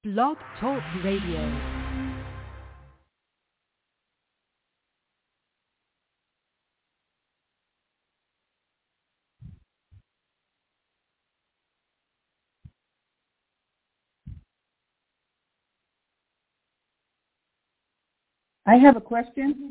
Blog Talk Radio. I have a question.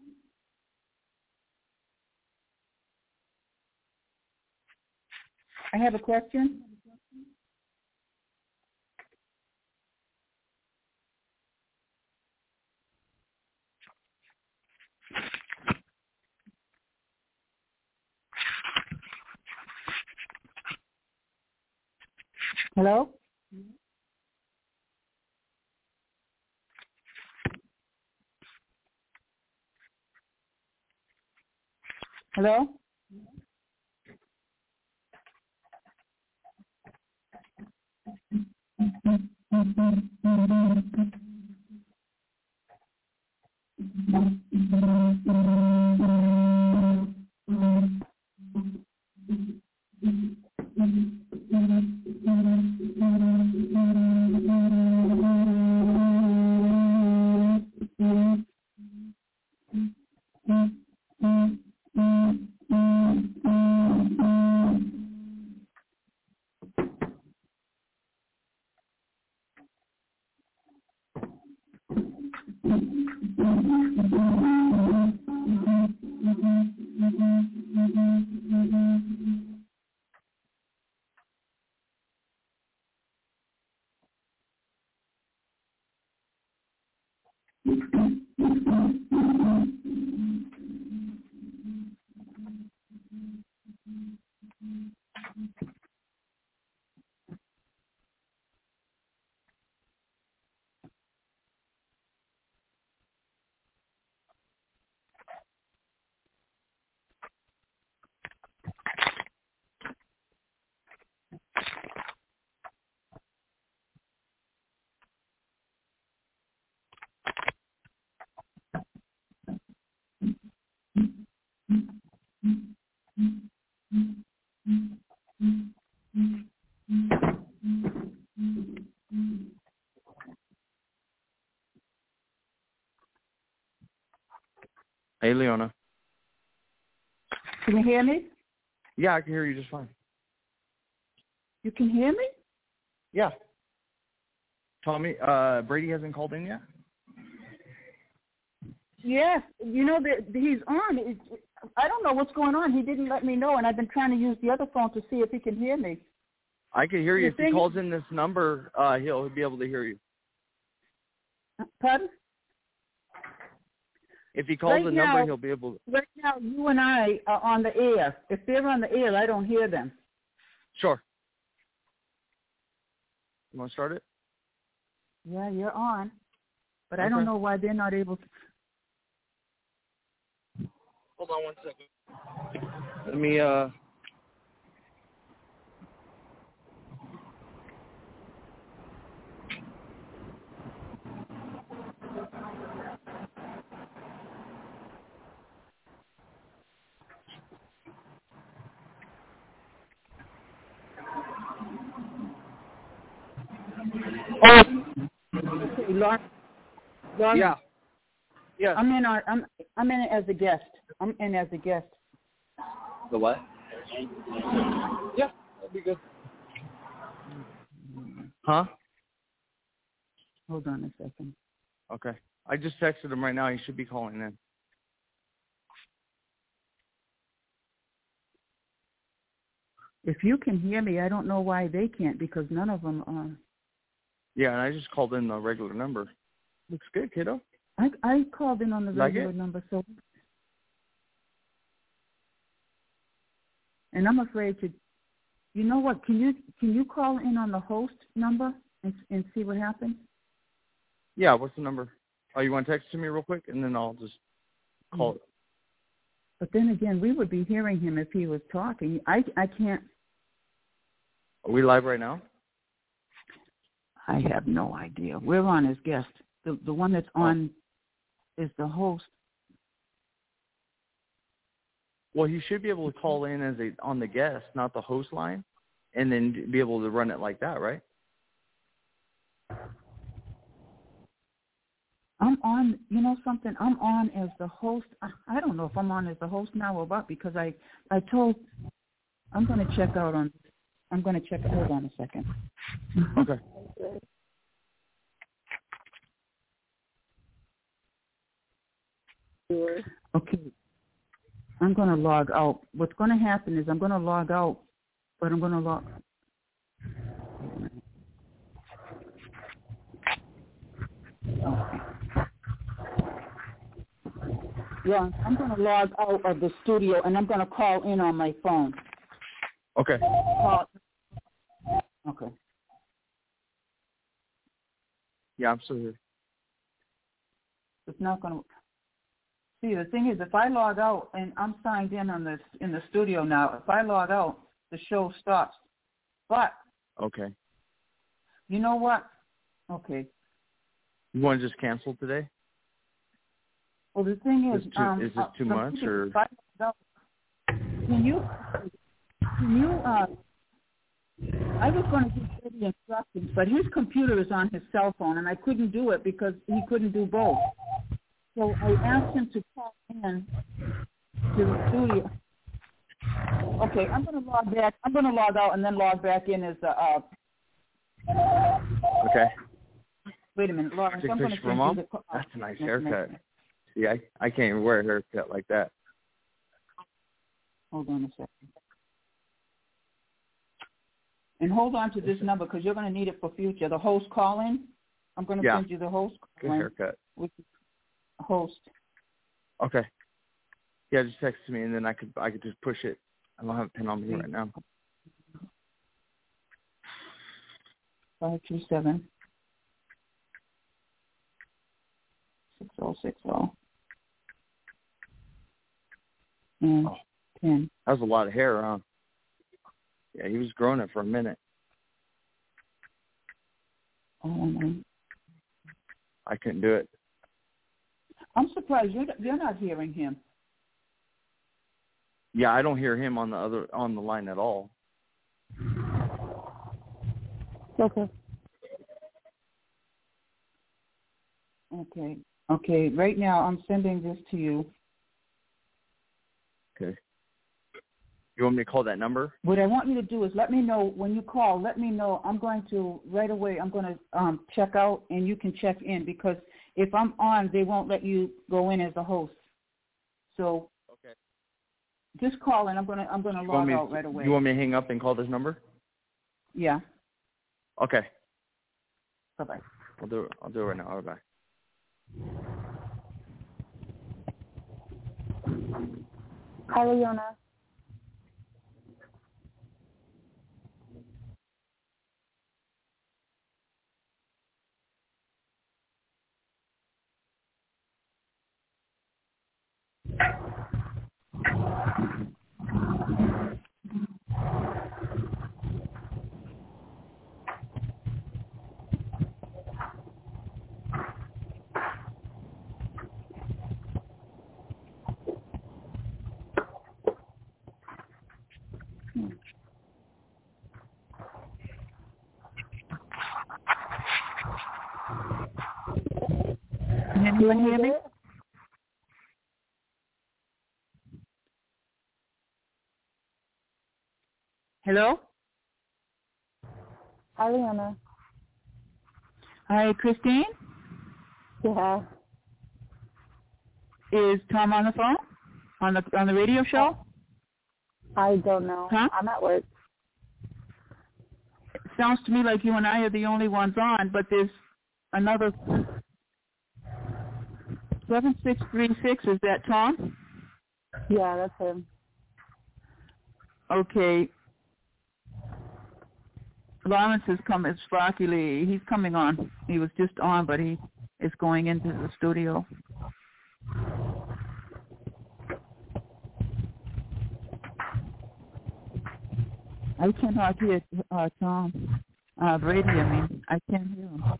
Hello? Hello? Hey, Leona. Can you hear me? Yeah, I can hear you just fine. You can hear me? Yeah. Tommy, Brady hasn't called in yet? Yes. You know that he's on. I don't know what's going on. He didn't let me know, and I've been trying to use the other phone to see if he can hear me. I can hear you. If he calls in this number, he'll be able to hear you. Pardon? If he calls the number, he'll be able to. Right now, you and I are on the air. If they're on the air, I don't hear them. Sure. You want to start it? Yeah, you're on. But Okay. I don't know why they're not able to. Hold on 1 second. Let me, Okay, Lauren. Yeah. Yeah. I'm in as a guest. I'm in as a guest. The what? Yeah, that'd be good. Huh? Hold on a second. Okay. I just texted him right now. He should be calling in. If you can hear me, I don't know why they can't, because none of them are. Yeah, and I just called in the regular number. Looks good, kiddo. I called in on the Like regular it? number, so. And I'm afraid to. You know what? Can you call in on the host number and see what happens? Yeah, what's the number? Oh, you want to text it to me real quick, and then I'll just call it. But then again, we would be hearing him if he was talking. I can't. Are we live right now? I have no idea. We're on as guest. The one that's on is the host. Well, he should be able to call in as on the guest, not the host line, and then be able to run it like that, right? on, you know something, I'm on as the host. I don't know if I'm on as the host now or what, because I'm going to check out on, hold on a second. Okay. Okay. I'm going to log out. What's going to happen is I'm going to log out, but I'm going to log. Okay. Yeah, I'm going to log out of the studio, and I'm going to call in on my phone. Okay. Okay. Yeah, I'm still here. It's not going to. See, the thing is, if I log out and I'm signed in in the studio now, if I log out, the show stops. But Okay. you know what? Okay. You want to just cancel today? Well, the thing is, is this too much, or? Can you? I was going to give Eddie instructions, but his computer is on his cell phone, and I couldn't do it because he couldn't do both. So I asked him to call in to the studio. Okay, I'm going to log back. I'm going to log out and then log back in as the. Okay. Wait a minute, Lawrence. I'm going to for Mom? That's a nice haircut. See, I can't even wear a haircut like that. Hold on a second. And hold on to this number because you're going to need it for future. The host call-in. I'm going to send you the host call-in. Good haircut. With host. Okay. Yeah, just text me and then I could just push it. I don't have a pen on me right now. 527 6060 and 10. That was a lot of hair, huh? Yeah, he was growing it for a minute. I couldn't do it. I'm surprised you're not hearing him. Yeah, I don't hear him on the line at all. Okay. Okay. Right now, I'm sending this to you. Okay. You want me to call that number? What I want you to do is let me know when you call. Let me know. I'm going to right away. I'm going to check out, and you can check in because if I'm on, they won't let you go in as a host. So. Okay. Just call in. I'm going to log out right away. You want me to hang up and call this number? Yeah. Okay. Bye-bye. I'll do it right now. Bye-bye. Hi, Leona. Can anyone hear me? Hello? Hi, Leona. Hi, Christine? Yeah. Is Tom on the phone? On the radio show? I don't know. Huh? I'm at work. It sounds to me like you and I are the only ones on, but there's another 7636. Is that Tom? Yeah, that's him. Okay. Lawrence is coming. It's Rocky Lee. He's coming on. He was just on, but he is going into the studio. I cannot hear Tom. Brady, I can't hear him.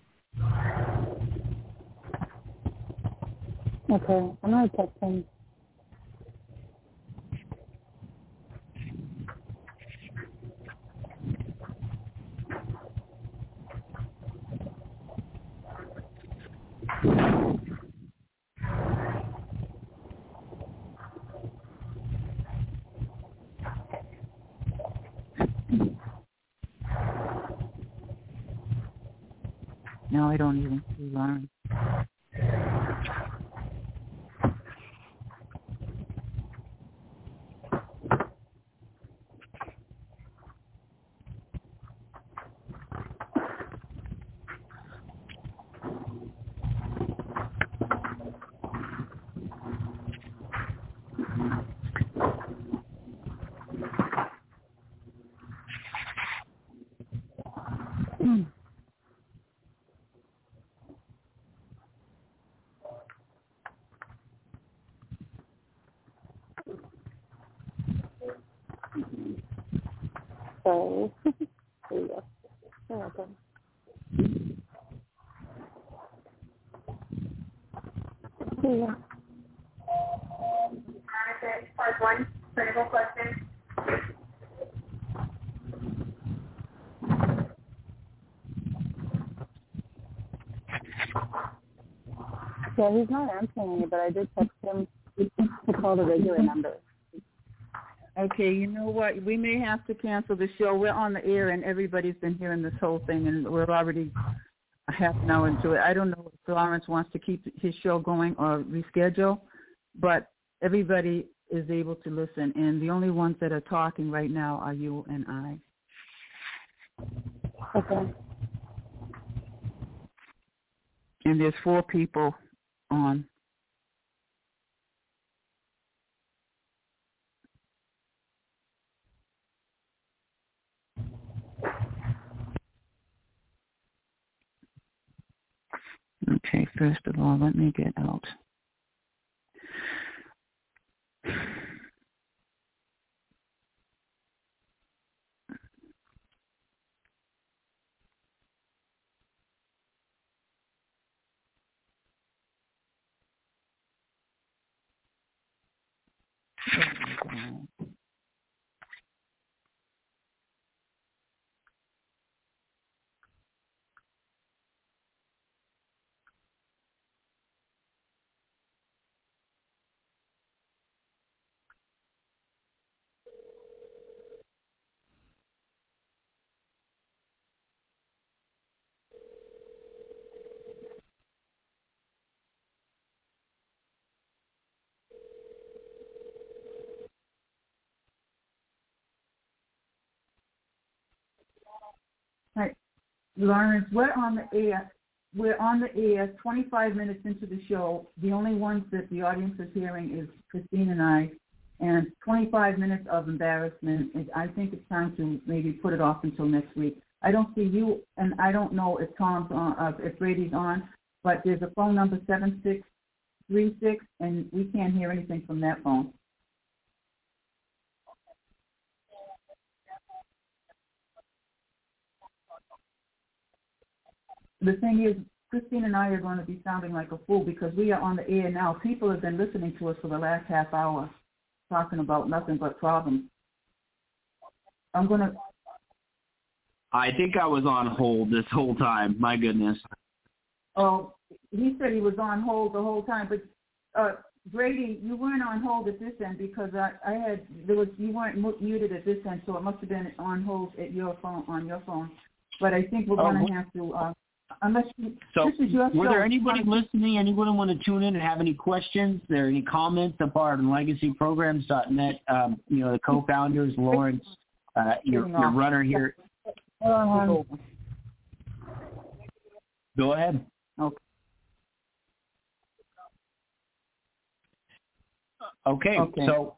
Okay, I'm going to text him. Now I don't even see Lauren. So, there you go. You're welcome. There you go. Part 1, critical question. Yeah, he's not answering me, but I did text him to call the regular number. Okay, you know what? We may have to cancel the show. We're on the air, and everybody's been hearing this whole thing, and we're already a half an hour into it. I don't know if Lawrence wants to keep his show going or reschedule, but everybody is able to listen, and the only ones that are talking right now are you and I. Okay. And there's 4 people on. Okay, first of all, let me get out. Right. Lawrence, we're on the air. We're on the air 25 minutes into the show. The only ones that the audience is hearing is Christine and I, and 25 minutes of embarrassment. And I think it's time to maybe put it off until next week. I don't see you, and I don't know if Tom's on, if Brady's on, but there's a phone number 7636, and we can't hear anything from that phone. The thing is, Christine and I are going to be sounding like a fool because we are on the air now. People have been listening to us for the last half hour, talking about nothing but problems. I think I was on hold this whole time. My goodness. Oh, he said he was on hold the whole time, but Brady, you weren't on hold at this end because you weren't muted at this end, so it must have been on hold at your phone on your phone. But I think we're going to have to. Unless you, so, this is your were show. there anybody listening? Anyone want to tune in and have any questions? There any comments apart on LegacyPrograms.net? The co-founders, Lawrence, your runner here. Go ahead. Okay. So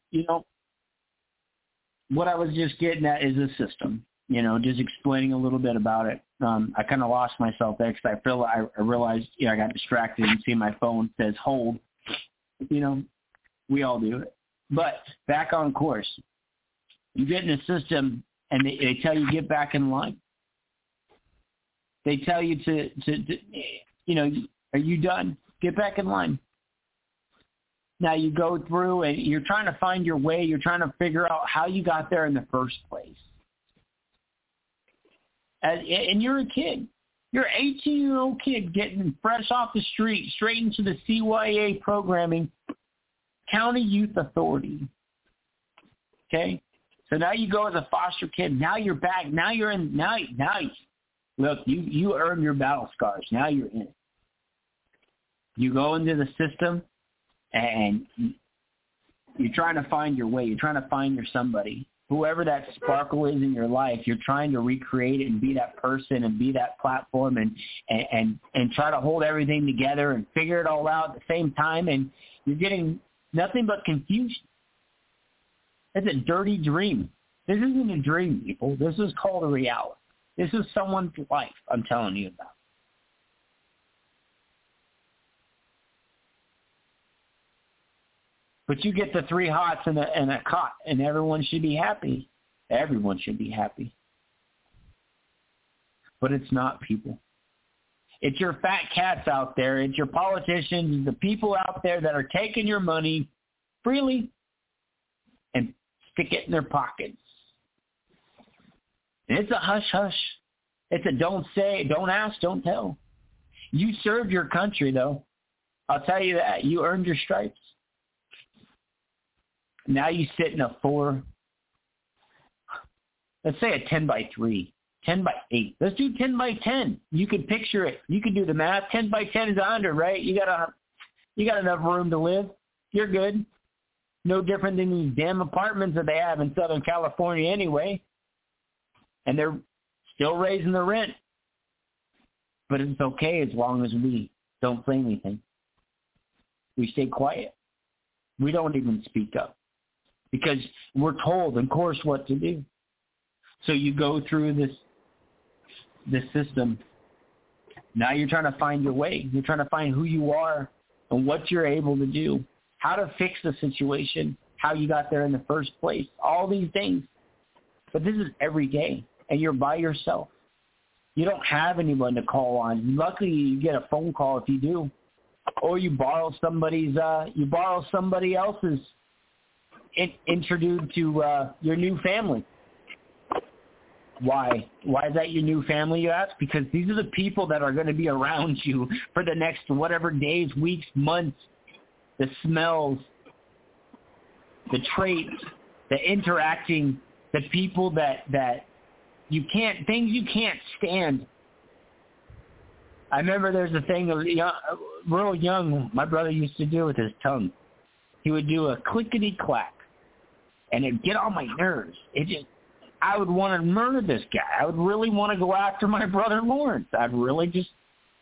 what I was just getting at is a system. Just explaining a little bit about it. I kind of lost myself there because I realized, I got distracted and see my phone says hold. We all do it. But back on course. You get in a system and they tell you get back in line. They tell you to are you done? Get back in line. Now you go through and you're trying to find your way. You're trying to figure out how you got there in the first place. And you're a kid. You're an 18-year-old kid getting fresh off the street, straight into the CYA programming, County Youth Authority. Okay? So now you go as a foster kid. Now you're back. Now you're in. Now Look, you earned your battle scars. Now you're in it. You go into the system, and you're trying to find your way. You're trying to find your somebody. Whoever that sparkle is in your life, you're trying to recreate it and be that person and be that platform and try to hold everything together and figure it all out at the same time, and you're getting nothing but confusion. It's a dirty dream. This isn't a dream, people. This is called a reality. This is someone's life I'm telling you about. But you get the 3 hots and a cot, and everyone should be happy. Everyone should be happy. But it's not, people. It's your fat cats out there. It's your politicians, the people out there that are taking your money freely and stick it in their pockets. And it's a hush-hush. It's a don't say, don't ask, don't tell. You served your country, though. I'll tell you that. You earned your stripes. Now you sit in a 4, let's say a 10 by 3, 10 by 8. Let's do 10 by 10. You can picture it. You can do the math. 10 by 10 is 100, right? You got enough room to live. You're good. No different than these damn apartments that they have in Southern California anyway. And they're still raising the rent. But it's okay as long as we don't say anything. We stay quiet. We don't even speak up. Because we're told, of course, what to do. So you go through this system. Now you're trying to find your way. You're trying to find who you are and what you're able to do, how to fix the situation, how you got there in the first place, all these things. But this is every day, and you're by yourself. You don't have anyone to call on. Luckily, you get a phone call if you do, or you borrow somebody else's. Introduced to your new family. Why? Why is that your new family, you ask? Because these are the people that are going to be around you for the next whatever days, weeks, months. The smells, the traits, the interacting, the people that things you can't stand. I remember there's a thing real young my brother used to do with his tongue. He would do a clickety-clack. And it'd get on my nerves. I would want to murder this guy. I would really want to go after my brother Lawrence. I'd really just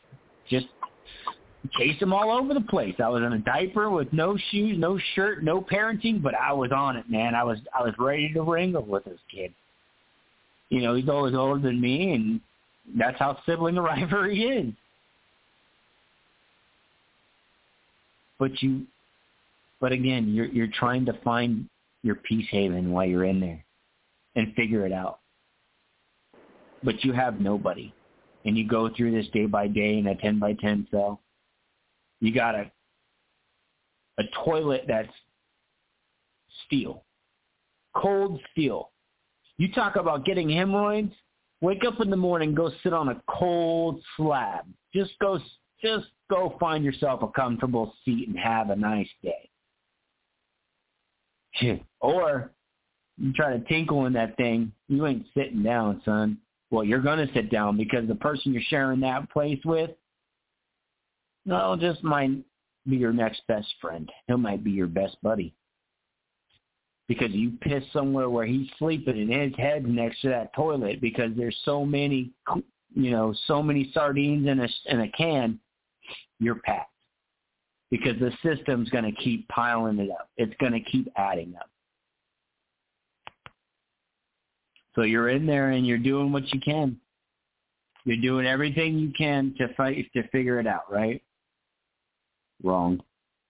chase him all over the place. I was in a diaper with no shoes, no shirt, no parenting, but I was on it, man. I was ready to wrangle with this kid. You know, he's always older than me, and that's how sibling rivalry is. But again, you're trying to find your peace haven while you're in there and figure it out. But you have nobody. And you go through this day by day in a 10 by 10 cell. You got a toilet that's steel. Cold steel. You talk about getting hemorrhoids, wake up in the morning, go sit on a cold slab. Just go find yourself a comfortable seat and have a nice day. Or you try to tinkle in that thing, you ain't sitting down, son. Well, you're going to sit down because the person you're sharing that place with, no, just might be your next best friend. He might be your best buddy. Because you piss somewhere where he's sleeping and his head's next to that toilet because there's so many sardines in a can, you're packed. Because the system's going to keep piling it up. It's going to keep adding up. So you're in there and you're doing what you can. You're doing everything you can to fight to figure it out, right? Wrong.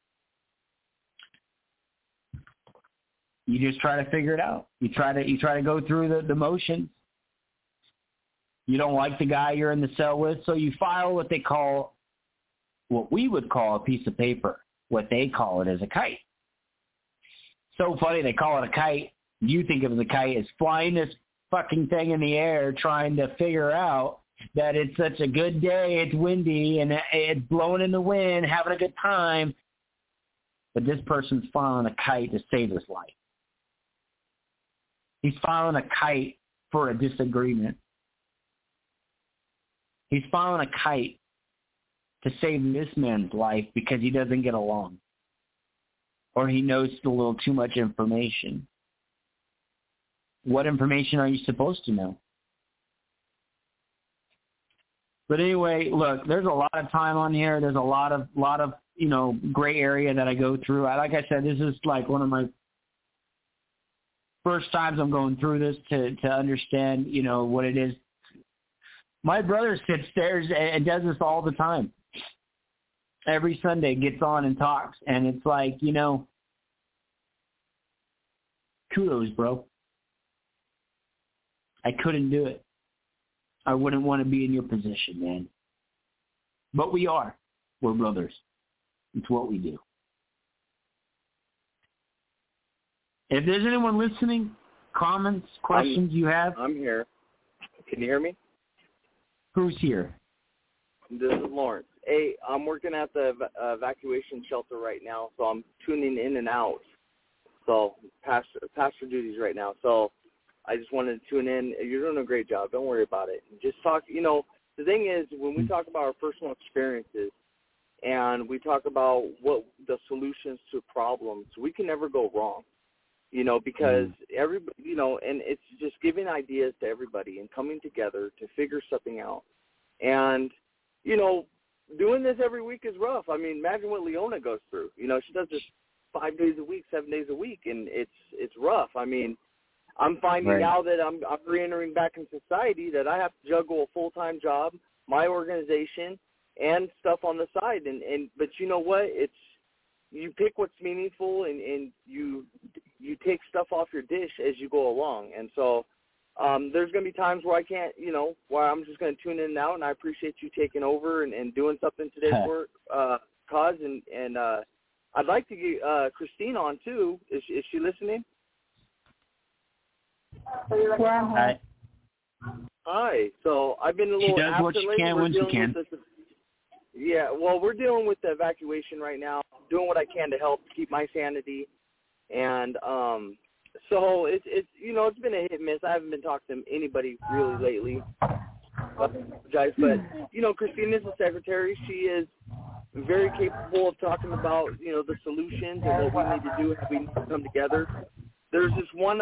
You just try to figure it out. You try to go through the motions. You don't like the guy you're in the cell with, so you file what we would call a piece of paper. What they call it is a kite. So funny they call it a kite. You think of the kite as flying this fucking thing in the air trying to figure out that it's such a good day, it's windy, and it's blowing in the wind, having a good time. But this person's flying a kite to save his life. He's filing a kite for a disagreement. He's following a kite to save this man's life because he doesn't get along. Or he knows a little too much information. What information are you supposed to know? But anyway, look, there's a lot of time on here. There's a lot of gray area that I go through. Like I said, this is like one of my first times I'm going through this to understand, what it is. My brother sits there and does this all the time. Every Sunday gets on and talks, and it's like, kudos, bro. I couldn't do it. I wouldn't want to be in your position, man. But we are. We're brothers. It's what we do. If there's anyone listening, comments, questions you have. I'm here. Can you hear me? Who's here? This is Lawrence. Hey, I'm working at the evacuation shelter right now, so I'm tuning in and out. So pastor duties right now. So I just wanted to tune in. You're doing a great job. Don't worry about it. Just talk. The thing is, when we talk about our personal experiences and we talk about what the solutions to problems, we can never go wrong. Because everybody, and it's just giving ideas to everybody and coming together to figure something out. And, doing this every week is rough. I mean, imagine what Leona goes through. She does this 5 days a week, 7 days a week, and it's rough. I mean, I'm finding now that I'm reentering back in society that I have to juggle a full-time job, my organization, and stuff on the side. But you know what? You pick what's meaningful and you take stuff off your dish as you go along. And so there's going to be times where I can't, where I'm just going to tune in and out, and I appreciate you taking over and doing something today's work, cause. And I'd like to get Christine on, too. Is she listening? Yeah. Hi. So I've been a little absent. She does what she can when she can. Yeah, well, we're dealing with the evacuation right now, doing what I can to help keep my sanity. And so it's it's been a hit and miss. I haven't been talking to anybody really lately. I apologize, but Christine is the secretary. She is very capable of talking about the solutions and what we need to do if we need to come together. There's this one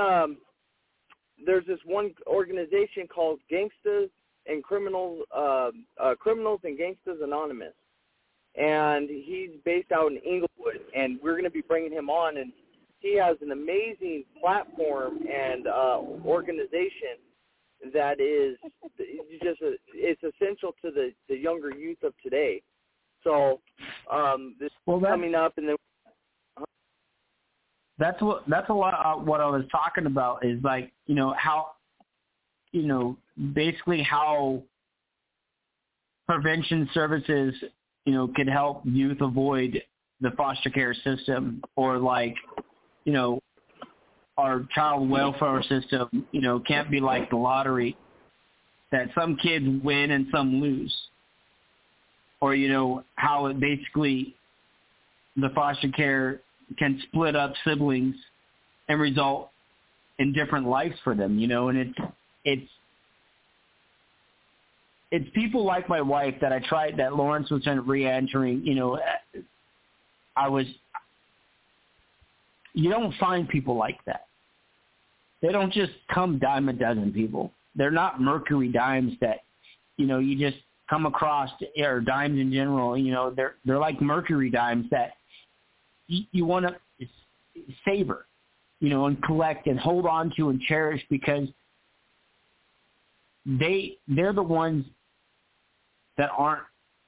organization called Gangsters and Criminals and Gangsters Anonymous, and he's based out in Inglewood, and we're going to be bringing him on, and he has an amazing platform and organization that is it's essential to the younger youth of today. So this coming up, and then that's a lot of what I was talking about is like how basically how prevention services could help youth avoid the foster care system, or like our child welfare system can't be like the lottery that some kids win and some lose, or how it basically the foster care can split up siblings and result in different lives for them, and it's people like my wife that Lawrence was re-entering, you don't find people like that. They don't just come dime a dozen people. They're not Mercury dimes that, you just come across, or dimes in general, they're like Mercury dimes that you want to savor, and collect and hold on to and cherish, because they're the ones that aren't,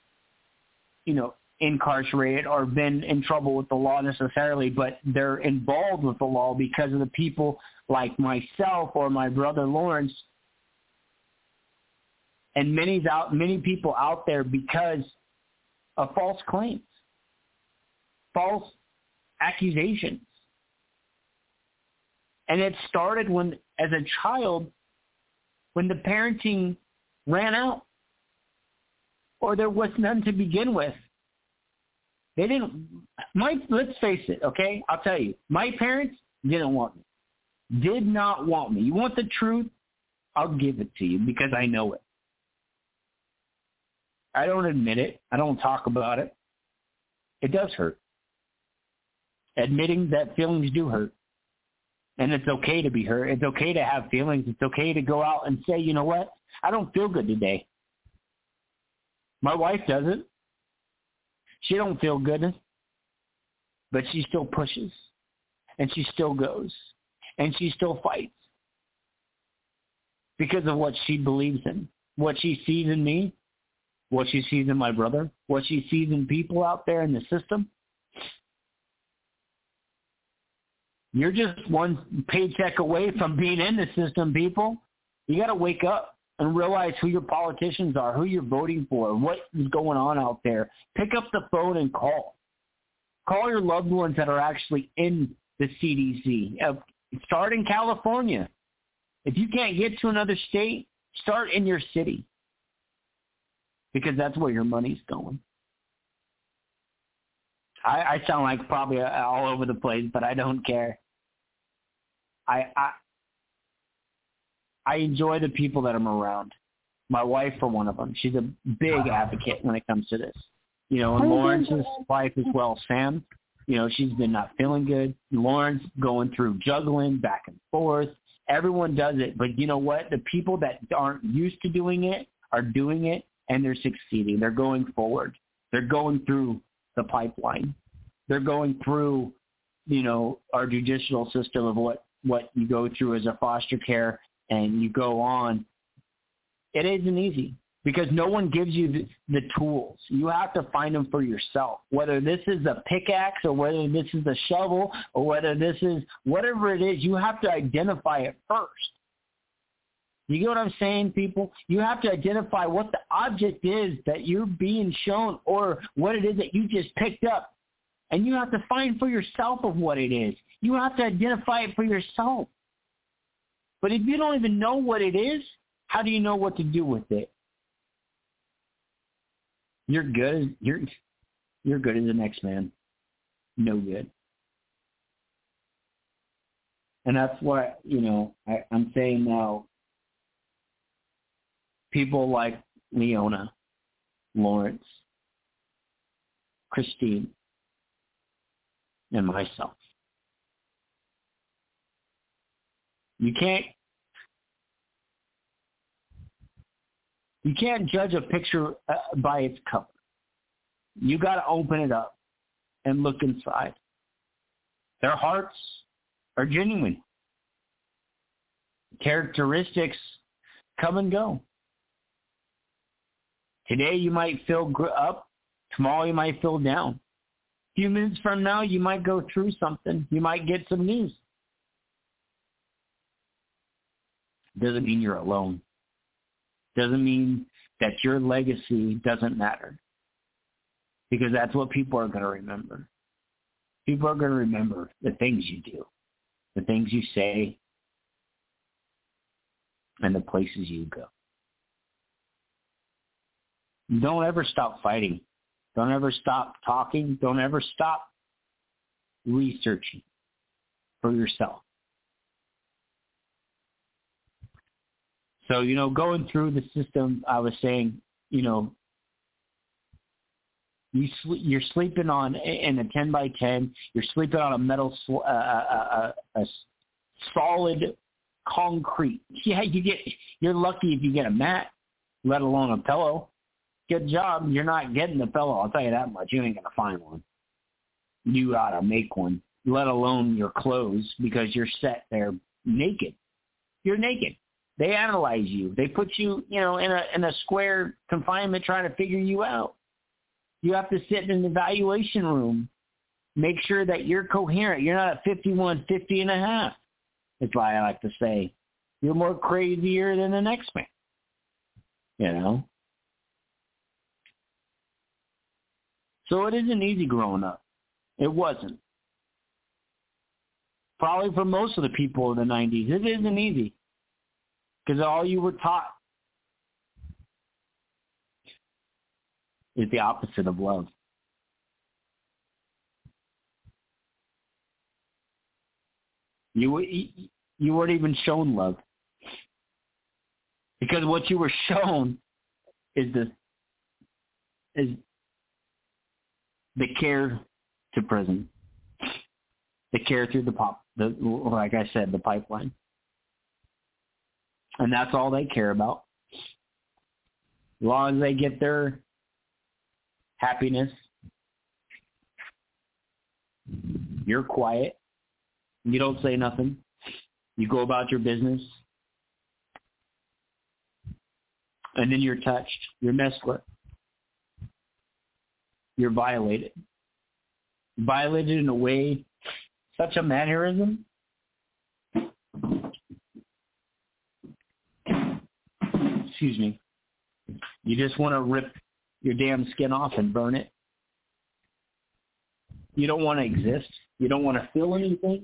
incarcerated or been in trouble with the law necessarily, but they're involved with the law because of the people like myself or my brother Lawrence, and many people out there because of false claims, false accusations. And it started as a child, when the parenting ran out, or there was none to begin with. Let's face it, okay? I'll tell you, my parents didn't want me. Did not want me. You want the truth? I'll give it to you because I know it. I don't admit it. I don't talk about it. It does hurt. Admitting that feelings do hurt. And it's okay to be hurt. It's okay to have feelings. It's okay to go out and say, you know what? I don't feel good today. My wife doesn't. She don't feel good. But she still pushes. And she still goes. And she still fights. Because of what she believes in. What she sees in me. What she sees in my brother. What she sees in people out there in the system. You're just one paycheck away from being in the system, people. You got to wake up and realize who your politicians are, who you're voting for, what is going on out there. Pick up the phone and call. Call your loved ones that are actually in the CDC. Start in California. If you can't get to another state, start in your city. Because that's where your money's going. I sound like probably all over the place, but I don't care. I enjoy the people that I'm around. My wife, for one of them, she's a big advocate when it comes to this. You know, and Lawrence's wife as well, Sam. You know, she's been not feeling good. Lawrence going through juggling back and forth. Everyone does it, but you know what? The people that aren't used to doing it are doing it, and they're succeeding. They're going forward. They're going through the pipeline. They're going through, you know, our judicial system of what you go through as a foster care, and you go on. It isn't easy because no one gives you the tools. You have to find them for yourself, whether this is a pickaxe or whether this is a shovel or whether this is whatever it is. You have to identify it first. You get what I'm saying, people? You have to identify what the object is that you're being shown or what it is that you just picked up. And you have to find for yourself of what it is. You have to identify it for yourself. But if you don't even know what it is, how do you know what to do with it? You're good. You're good as the next man. No good. And that's what, you know, I'm saying now. People like Leona, Lawrence, Christine, and myself. You can't judge a picture by its cover. You got to open it up and look inside. Their hearts are genuine. Characteristics come and go. Today you might feel up. Tomorrow you might feel down. A few minutes from now you might go through something. You might get some news. Doesn't mean you're alone. Doesn't mean that your legacy doesn't matter. Because that's what people are going to remember. People are going to remember the things you do, the things you say, and the places you go. Don't ever stop fighting. Don't ever stop talking. Don't ever stop researching for yourself. So, you know, going through the system, I was saying, you know, you're sleeping on in a 10 by 10. You're sleeping on a metal, a solid concrete. Yeah, you're lucky if you get a mat, let alone a pillow. Good job. You're not getting a pillow. I'll tell you that much. You ain't gonna find one. You ought to make one, let alone your clothes, because you're set there naked. You're naked. They analyze you. They put you, you know, in a square confinement trying to figure you out. You have to sit in an evaluation room. Make sure that you're coherent. You're not at 51, 50 and a half. That's why I like to say you're more crazier than the next man. You know? So it isn't easy growing up. It wasn't. Probably for most of the people in the 90s, it isn't easy. Because all you were taught is the opposite of love. You weren't even shown love. Because what you were shown is the is the care to prison, the care through like I said, the pipeline. And that's all they care about. As long as they get their happiness, you're quiet. You don't say nothing. You go about your business. And then you're touched. You're messed with. You're violated. Violated in a way, such a mannerism. Excuse me. You just want to rip your damn skin off and burn it. You don't want to exist. You don't want to feel anything.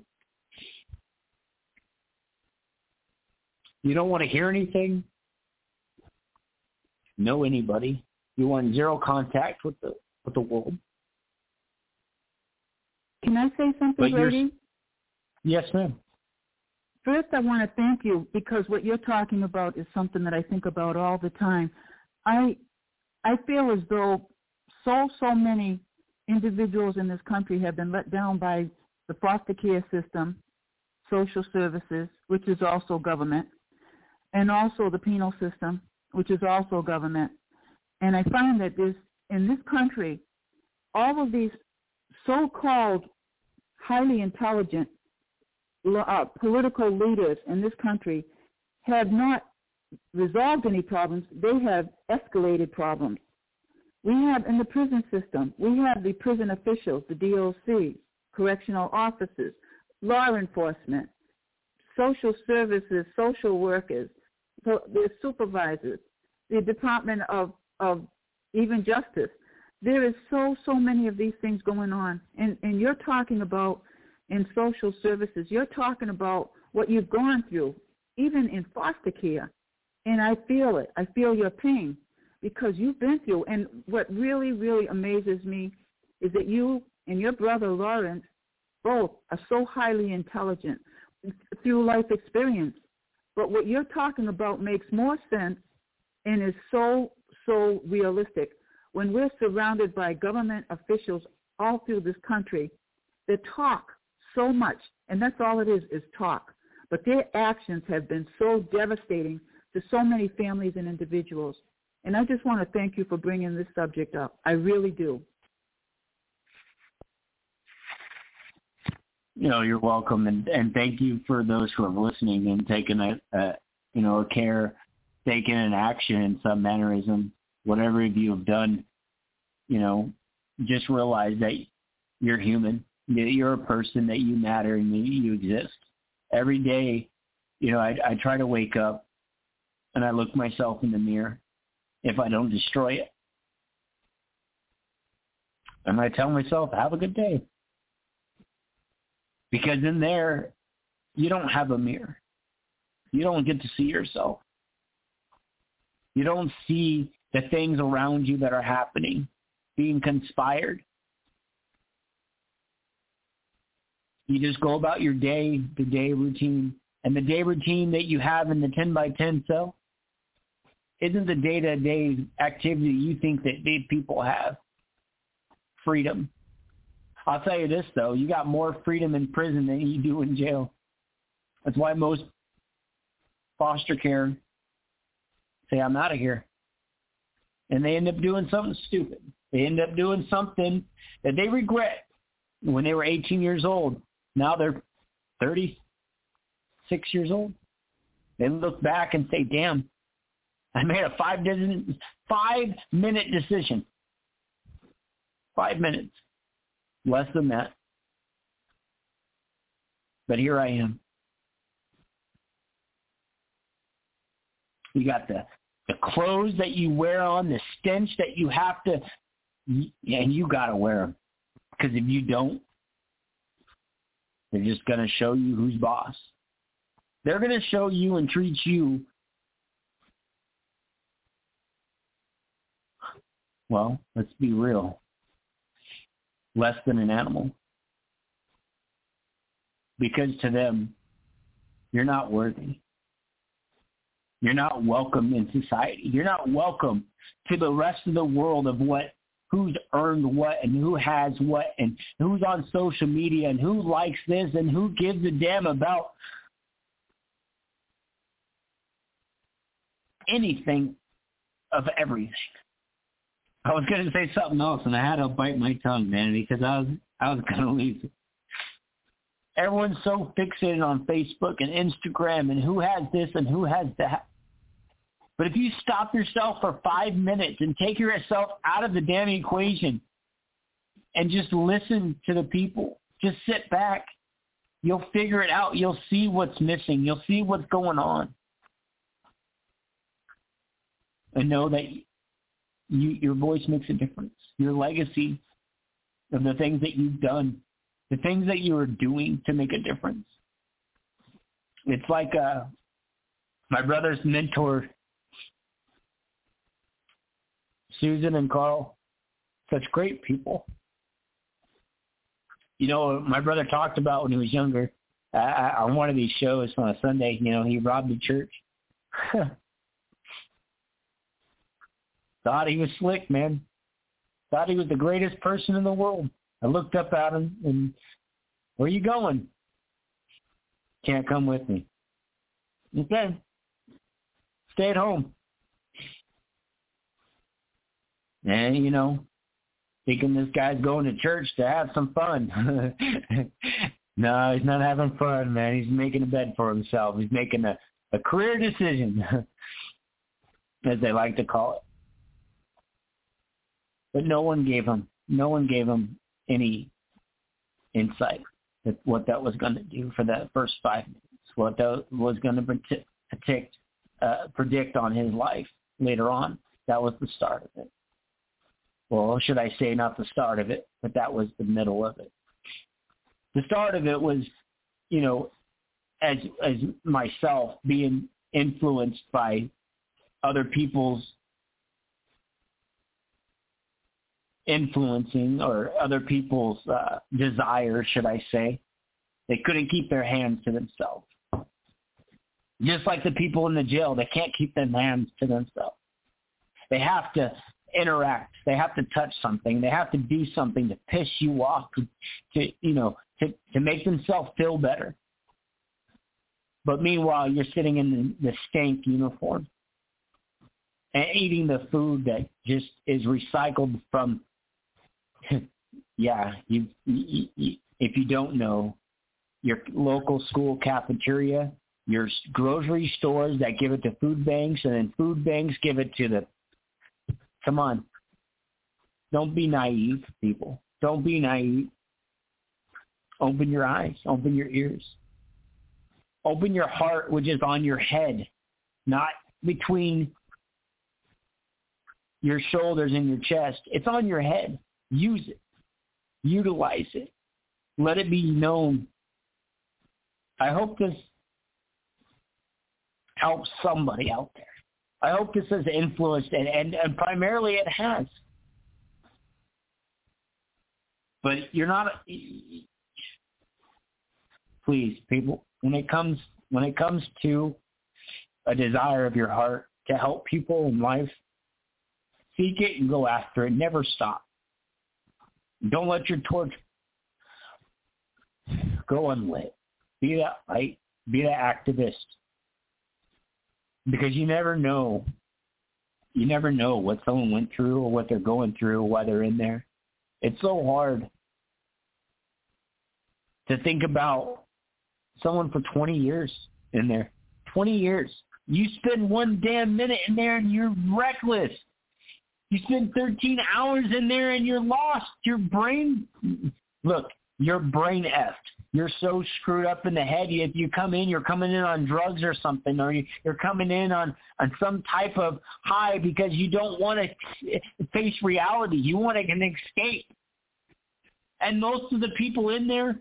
You don't want to hear anything. Know anybody. You want zero contact with the world. Can I say something, Brady? Yes, ma'am. First, I want to thank you because what you're talking about is something that I think about all the time. I feel as though so many individuals in this country have been let down by the foster care system, social services, which is also government, and also the penal system, which is also government. And I find that in this country, all of these so-called highly intelligent political leaders in this country have not resolved any problems. They have escalated problems. We have in the prison system, we have the prison officials, the DOC, correctional officers, law enforcement, social services, social workers, the supervisors, the Department of even Justice. There is so many of these things going on. And you're talking about in social services, you're talking about what you've gone through, even in foster care. And I feel it. I feel your pain because you've been through. And what really, really amazes me is that you and your brother Lawrence both are so highly intelligent through life experience. But what you're talking about makes more sense and is so realistic. When we're surrounded by government officials all through this country that talk so much, and that's all it is talk, but their actions have been so devastating to so many families and individuals. And I just want to thank you for bringing this subject up. I really do. You're welcome, and thank you for those who are listening and taking a care, taking an action in some mannerism. Whatever you have done, just realize that you're human. You're a person, that you matter, and you exist. Every day, I try to wake up and I look myself in the mirror if I don't destroy it. And I tell myself, have a good day. Because in there, you don't have a mirror. You don't get to see yourself. You don't see the things around you that are happening, being conspired. You just go about your day, the day routine. And the day routine that you have in the 10 by 10 cell isn't the day-to-day activity you think that people have. Freedom. I'll tell you this, though. You got more freedom in prison than you do in jail. That's why most foster care say, I'm out of here. And they end up doing something stupid. They end up doing something that they regret when they were 18 years old. Now they're 36 years old. They look back and say, damn, I made a 5-minute decision. 5 minutes. Less than that. But here I am. You got the clothes that you wear on, the stench that you have to, and you got to wear them. Because if you don't, they're just going to show you who's boss. They're going to show you and treat you, well, let's be real, less than an animal. Because to them, you're not worthy. You're not welcome in society. You're not welcome to the rest of the world of what who's earned what and who has what and who's on social media and who likes this and who gives a damn about anything of everything. I was going to say something else, and I had to bite my tongue, man, because I was going to lose it. Everyone's so fixated on Facebook and Instagram and who has this and who has that. But if you stop yourself for 5 minutes and take yourself out of the damn equation and just listen to the people, just sit back, you'll figure it out. You'll see what's missing. You'll see what's going on. And know that your voice makes a difference. Your legacy of the things that you've done, the things that you are doing to make a difference. It's like my brother's mentor, Susan and Carl, such great people. You know, my brother talked about when he was younger, on one of these shows on a Sunday, you know, he robbed a church. Thought he was slick, man. Thought he was the greatest person in the world. I looked up at him and, where are you going? Can't come with me. Okay. Stay at home. And, you know, thinking this guy's going to church to have some fun. No, he's not having fun, man. He's making a bed for himself. He's making a career decision, as they like to call it. But no one gave him any insight at what that was going to do for that first 5 minutes, what that was going to predict on his life later on. That was the start of it. Well, should I say not the start of it, but that was the middle of it. The start of it was, you know, as myself being influenced by other people's influencing or other people's desires, should I say. They couldn't keep their hands to themselves. Just like the people in the jail, they can't keep their hands to themselves. They have to interact. They have to touch something. They have to do something to piss you off, to make themselves feel better. But meanwhile, you're sitting in the stank uniform and eating the food that just is recycled from, if you don't know, your local school cafeteria, your grocery stores that give it to food banks, and then food banks give it to the, come on. Don't be naive, people. Don't be naive. Open your eyes. Open your ears. Open your heart, which is on your head, not between your shoulders and your chest. It's on your head. Use it. Utilize it. Let it be known. I hope this helps somebody out there. I hope this has influenced, and primarily it has. But you're not, please, people, when it comes to a desire of your heart to help people in life, seek it and go after it. Never stop. Don't let your torch go unlit. Be that light. Be that activist. Because you never know. You never know what someone went through or what they're going through or why they're in there. It's so hard to think about someone for 20 years in there. 20 years. You spend one damn minute in there and you're reckless. You spend 13 hours in there and you're lost. Your brain, look, your brain effed. You're so screwed up in the head. If you come in, you're coming in on drugs or something, or you're coming in on some type of high because you don't want to face reality. You want an escape. And most of the people in there,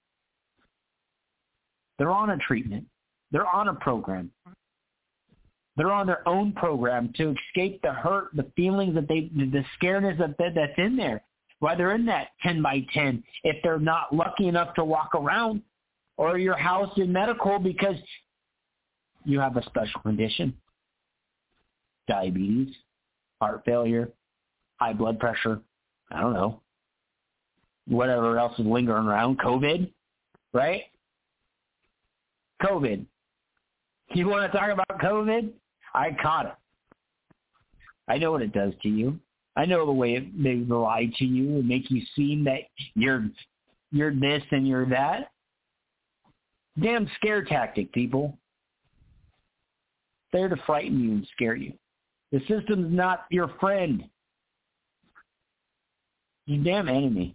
they're on a treatment. They're on a program. They're on their own program to escape the hurt, the feelings that the scaredness that's in there. Why they're in that 10 by 10 if they're not lucky enough to walk around, or you're housed in medical because you have a special condition, diabetes, heart failure, high blood pressure, I don't know, whatever else is lingering around, COVID, right? COVID. You want to talk about COVID? I caught it. I know what it does to you. I know the way they lie to you and make you seem that you're this and you're that. Damn scare tactic, people. They're to frighten you and scare you. The system's not your friend. Your damn enemy.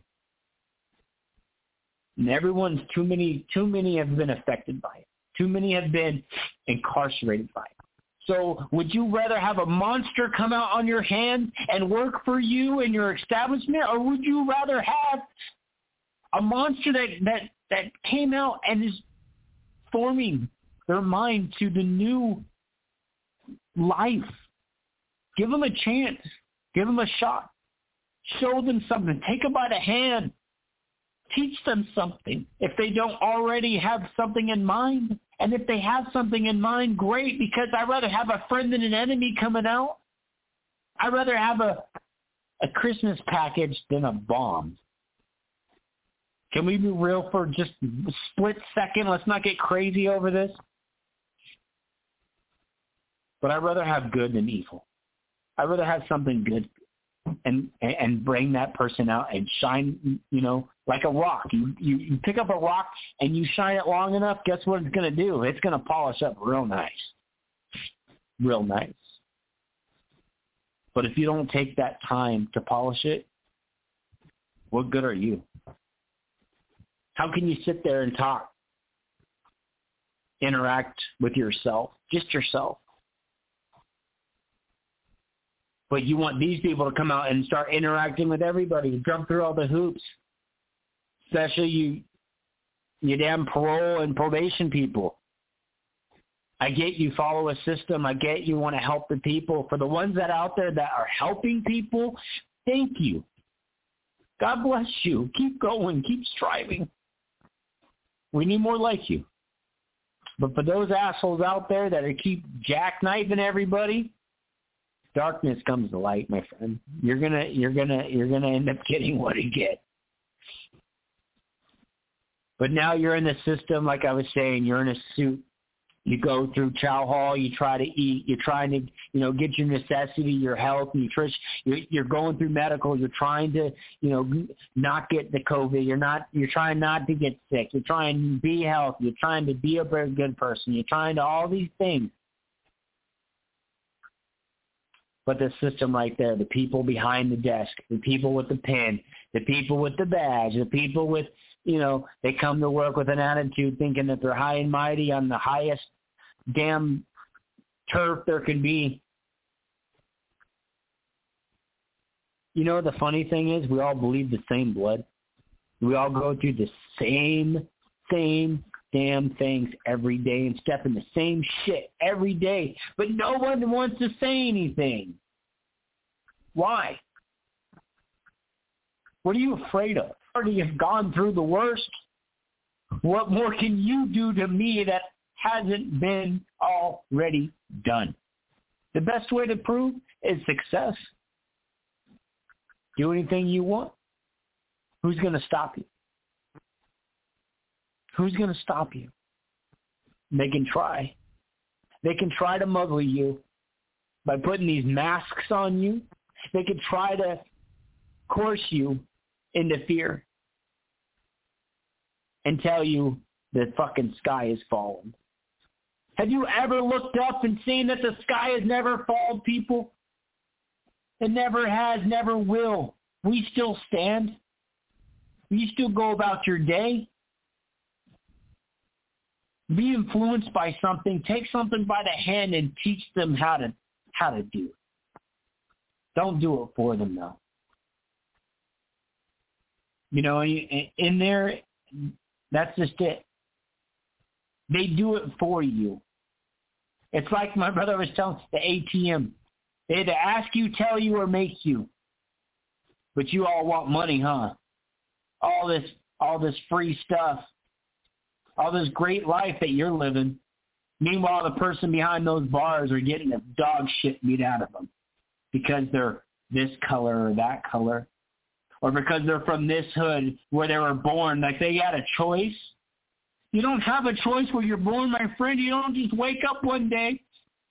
And everyone's too many have been affected by it. Too many have been incarcerated by it. So would you rather have a monster come out on your hand and work for you and your establishment, or would you rather have a monster that came out and is forming their mind to the new life? Give them a chance. Give them a shot. Show them something. Take them by the hand. Teach them something if they don't already have something in mind. And if they have something in mind, great, because I'd rather have a friend than an enemy coming out. I'd rather have a Christmas package than a bomb. Can we be real for just a split second? Let's not get crazy over this. But I'd rather have good than evil. I'd rather have something good and bring that person out and shine, like a rock. You pick up a rock and you shine it long enough, guess what it's going to do? It's going to polish up real nice. Real nice. But if you don't take that time to polish it, what good are you? How can you sit there and talk? Interact with yourself, just yourself. But you want these people to come out and start interacting with everybody, jump through all the hoops. Especially you damn parole and probation people. I get you follow a system. I get you want to help the people. For the ones that are out there that are helping people, thank you. God bless you. Keep going. Keep striving. We need more like you. But for those assholes out there that keep jackknifing everybody, darkness comes to light, my friend. You're gonna end up getting what you get. But now you're in the system, like I was saying, you're in a suit. You go through chow hall, you try to eat, you're trying to, get your necessity, your health, nutrition. You're going through medical, you're trying to, not get the COVID. You're trying not to get sick. You're trying to be healthy. You're trying to be a very good person. You're trying to all these things. But the system right there, the people behind the desk, the people with the pen, the people with the badge, the people with, they come to work with an attitude thinking that they're high and mighty on the highest damn turf there can be. The funny thing is we all bleed the same blood. We all go through the same damn things every day and step in the same shit every day. But no one wants to say anything. Why? What are you afraid of? You have gone through the worst. What more can you do to me that hasn't been already done? The best way to prove is success. Do anything you want. Who's going to stop you? Who's going to stop you? They can try. They can try to muzzle you by putting these masks on you. They could try to coerce you into fear and tell you the fucking sky is falling. Have you ever looked up and seen that the sky has never fallen, people? It never has, never will. We still stand. You still go about your day. Be influenced by something. Take something by the hand and teach them how to do it. Don't do it for them, though. In there, that's just it. They do it for you. It's like my brother was telling the ATM. They had to ask you, tell you, or make you. But you all want money, huh? All this free stuff. All this great life that you're living. Meanwhile, the person behind those bars are getting the dog shit beat out of them because they're this color or that color. or because they're from this hood where they were born, like they had a choice. You don't have a choice where you're born, my friend. You don't just wake up one day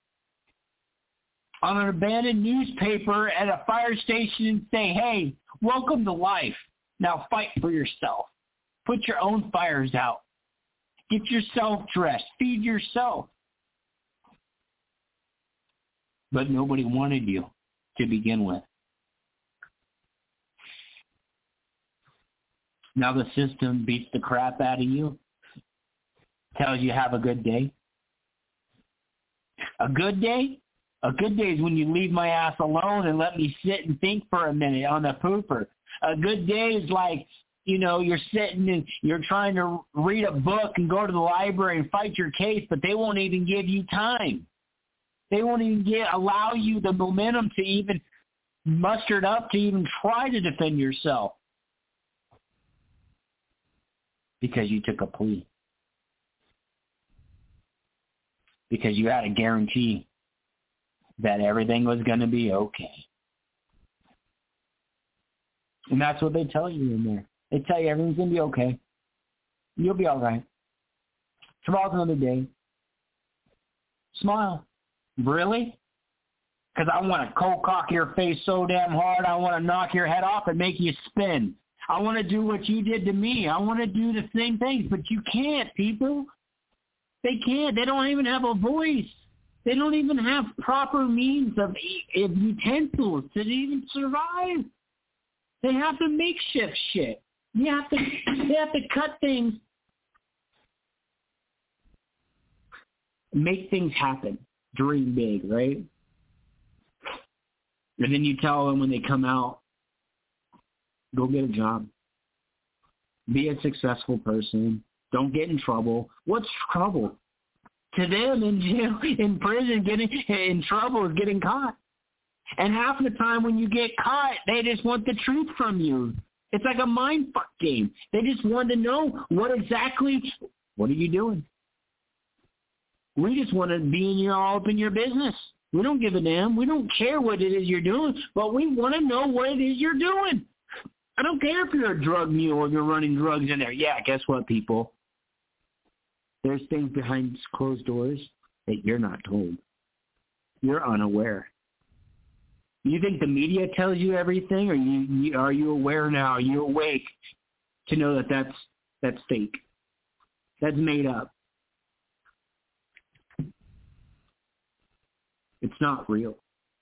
on an abandoned newspaper at a fire station and say, hey, welcome to life. Now fight for yourself. Put your own fires out. Get yourself dressed. Feed yourself. But nobody wanted you to begin with. Now the system beats the crap out of you. Tells you have a good day. A good day? A good day is when you leave my ass alone and let me sit and think for a minute on the pooper. A good day is like, you're sitting and you're trying to read a book and go to the library and fight your case, but they won't even give you time. They won't even allow you the momentum to even muster it up to even try to defend yourself. Because you took a plea. Because you had a guarantee that everything was going to be okay. And that's what they tell you in there. They tell you everything's going to be okay. You'll be all right. Tomorrow's another day. Smile. Really? Because I want to cold cock your face so damn hard, I want to knock your head off and make you spin. I want to do what you did to me. I want to do the same things, but you can't, people. They can't. They don't even have a voice. They don't even have proper means of utensils to even survive. They have to makeshift shit. They have to cut things, make things happen, dream big, right? And then you tell them when they come out, go get a job. Be a successful person. Don't get in trouble. What's trouble? To them, in jail, in prison, getting in trouble is getting caught. And half the time when you get caught, they just want the truth from you. It's like a mind fuck game. They just want to know what are you doing? We just want to be all up in your business. We don't give a damn. We don't care what it is you're doing, but we want to know what it is you're doing. I don't care if you're a drug mule or you're running drugs in there. Yeah, guess what, people? There's things behind closed doors that you're not told. You're unaware. You think the media tells you everything, or are you aware now? Are you awake to know that that's fake? That's made up. It's not real.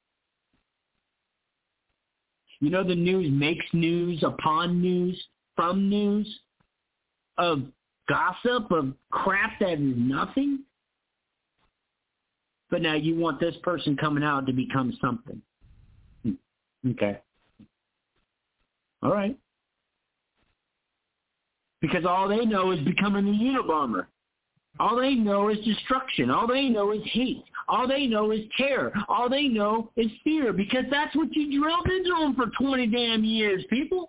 The news makes news upon news, from news, of gossip, of crap that is nothing. But now you want this person coming out to become something. Okay. All right. Because all they know is becoming a Unabomber. All they know is destruction. All they know is hate. All they know is terror. All they know is fear, because that's what you drilled into them for 20 damn years, people.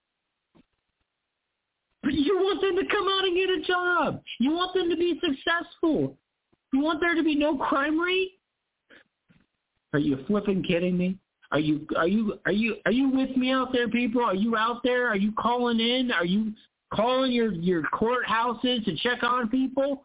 But you want them to come out and get a job. You want them to be successful. You want there to be no crime rate? Are you flipping kidding me? Are you with me out there, people? Are you out there? Are you calling in? Are you calling your courthouses to check on people?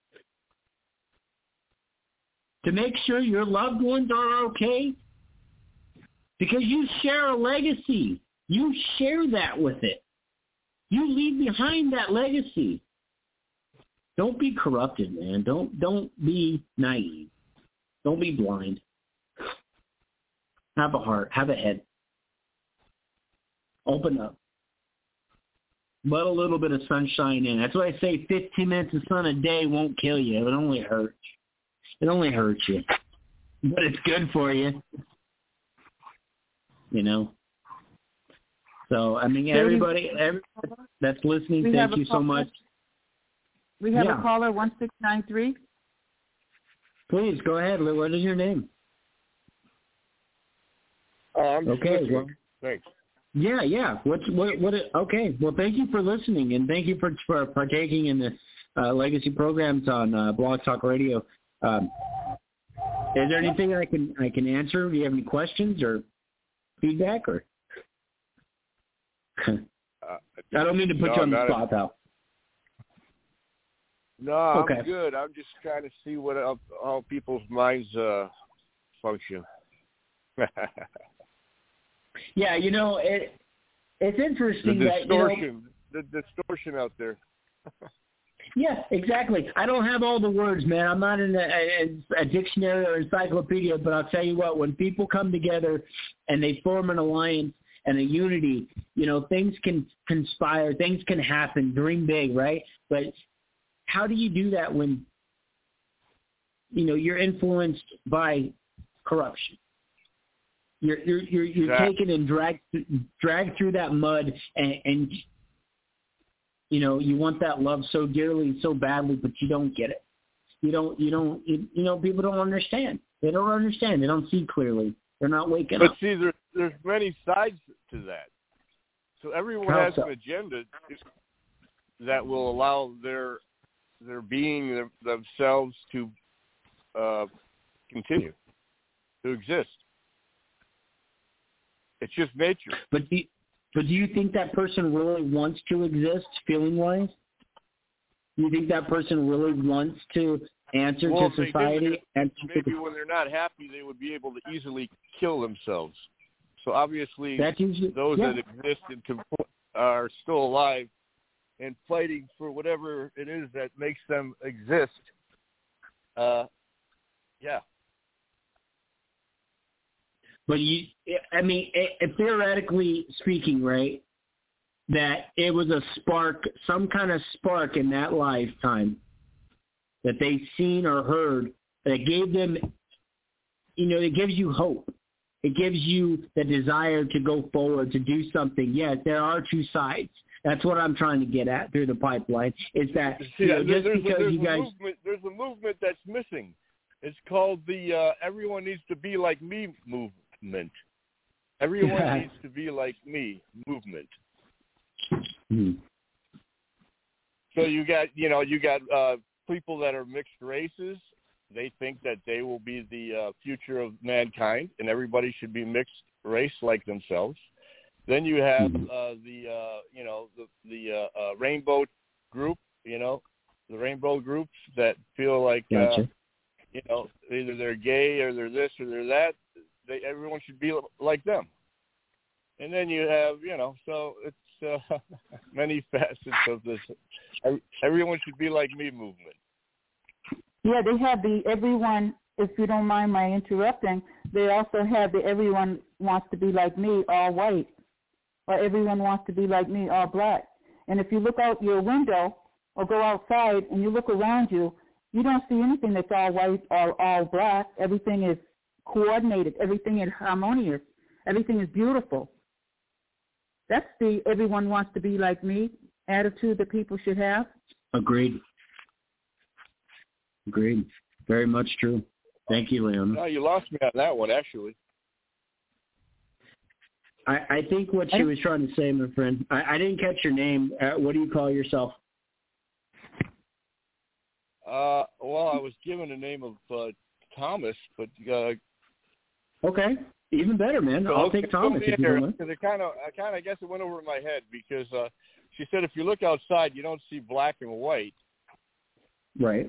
To make sure your loved ones are okay? Because you share a legacy. You share that with it. You leave behind that legacy. Don't be corrupted, man. Don't be naive. Don't be blind. Have a heart. Have a head. Open up. Let a little bit of sunshine in. That's why I say 15 minutes of sun a day won't kill you. It only hurts. It only hurts you. But it's good for you. So, everybody that's listening, thank you so much. We have a caller, 1693. Please, go ahead. What is your name? I'm okay. Well, thanks. Yeah. Okay. Well, thank you for listening, and thank you for partaking in the legacy programs on Blog Talk Radio. Is there anything I can answer? Do you have any questions or feedback or? I don't mean to put you on the spot, though. No, I'm okay. good. I'm just trying to see how people's minds function. Yeah, it's interesting the distortion, the distortion out there. Yeah, exactly. I don't have all the words, man. I'm not in a dictionary or encyclopedia, but I'll tell you what, when people come together and they form an alliance and a unity, things can conspire, things can happen, dream big, right? But how do you do that when, you're influenced by corruption? You're taken and dragged through that mud, and you want that love so dearly, so badly, but you don't get it. People don't understand. They don't understand. They don't see clearly. They're not waking up. But see, there's many sides to that. So everyone has an agenda that will allow their being themselves to continue to exist. It's just nature. But do you think that person really wants to exist, feeling-wise? Do you think that person really wants to answer to society? Maybe when they're not happy, they would be able to easily kill themselves. So obviously, those that exist and are still alive and fighting for whatever it is that makes them exist. Yeah. But theoretically speaking, right, that it was a spark, some kind of spark in that lifetime that they seen or heard that gave them, it gives you hope. It gives you the desire to go forward, to do something. Yes, there are two sides. That's what I'm trying to get at through the pipeline. Is that there's a movement that's missing. It's called the "Everyone Needs to Be Like Me" movement. Everyone needs to be like me movement. Hmm. So you got people that are mixed races. They think that they will be the future of mankind, and everybody should be mixed race like themselves. Then you have the rainbow group. The rainbow groups that feel like gotcha. Either they're gay or they're this or they're that. Everyone should be like them. And then you have so it's many facets of this. Everyone should be like me movement. Yeah, they have the everyone, if you don't mind my interrupting, they also have the everyone wants to be like me, all white, or everyone wants to be like me, all black. And if you look out your window or go outside and you look around you, you don't see anything that's all white or all black. Everything is coordinated. Everything is harmonious. Everything is beautiful. That's the everyone wants to be like me attitude that people should have. Agreed. Very much true. Thank you, Leona. No, you lost me on that one, actually. I think what she was trying to say, my friend, I didn't catch your name. What do you call yourself? Well, I was given the name of Thomas, but okay, even better, man. I'll take Thomas if you don't mind. Because I guess it went over my head because she said if you look outside, you don't see black and white. Right.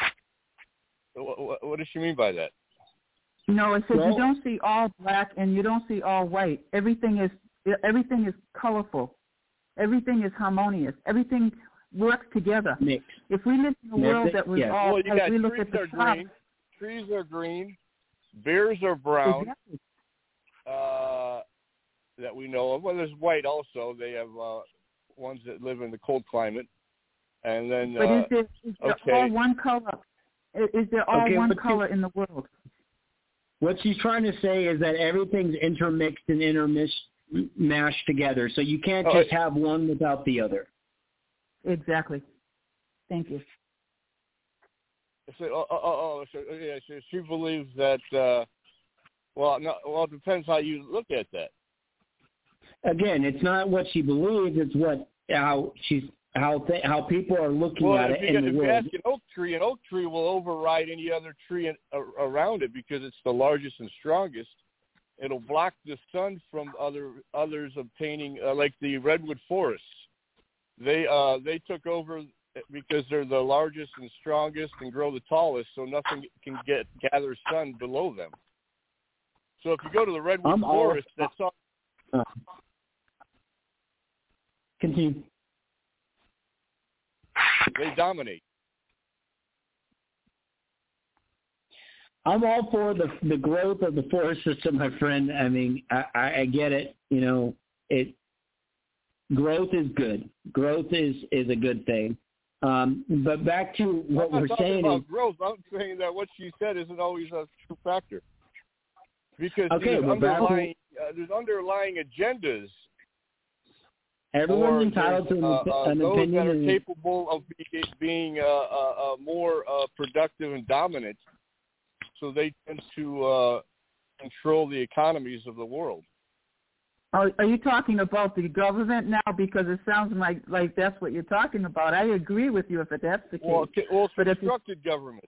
What does she mean by that? No, it says you don't see all black and you don't see all white. Everything is colorful. Everything is harmonious. Everything works together. Mixed. If we live in a world that was all, you got we look at the top. Trees are green. Bears are brown. Exactly. That we know of. Well, there's white also. They have ones that live in the cold climate. And then, but is there all one color? Is there all one color in the world? What she's trying to say is that everything's intermixed and mashed together, so you can't just have one without the other. Exactly. Thank you. So she believes that. It depends how you look at that. Again, it's not what she believes; it's how people are looking at it in the world. If you ask an oak tree will override any other tree around it because it's the largest and strongest. It'll block the sun from others obtaining, like the redwood forests. They took over because they're the largest and strongest and grow the tallest, so nothing can gather sun below them. So if you go to the redwood forest, that's all. Continue. They dominate. I'm all for the growth of the forest system, my friend. I mean, I get it. You know, growth is good. Growth is a good thing. But back to what we're saying about growth. I'm saying that what she said isn't always a true factor, because there's underlying agendas. Everyone's entitled to an those opinion. Those that are capable of being more productive and dominant, so they tend to control the economies of the world. Are you talking about the government now? Because it sounds like that's what you're talking about. I agree with you if that's the case. Well, constructed government.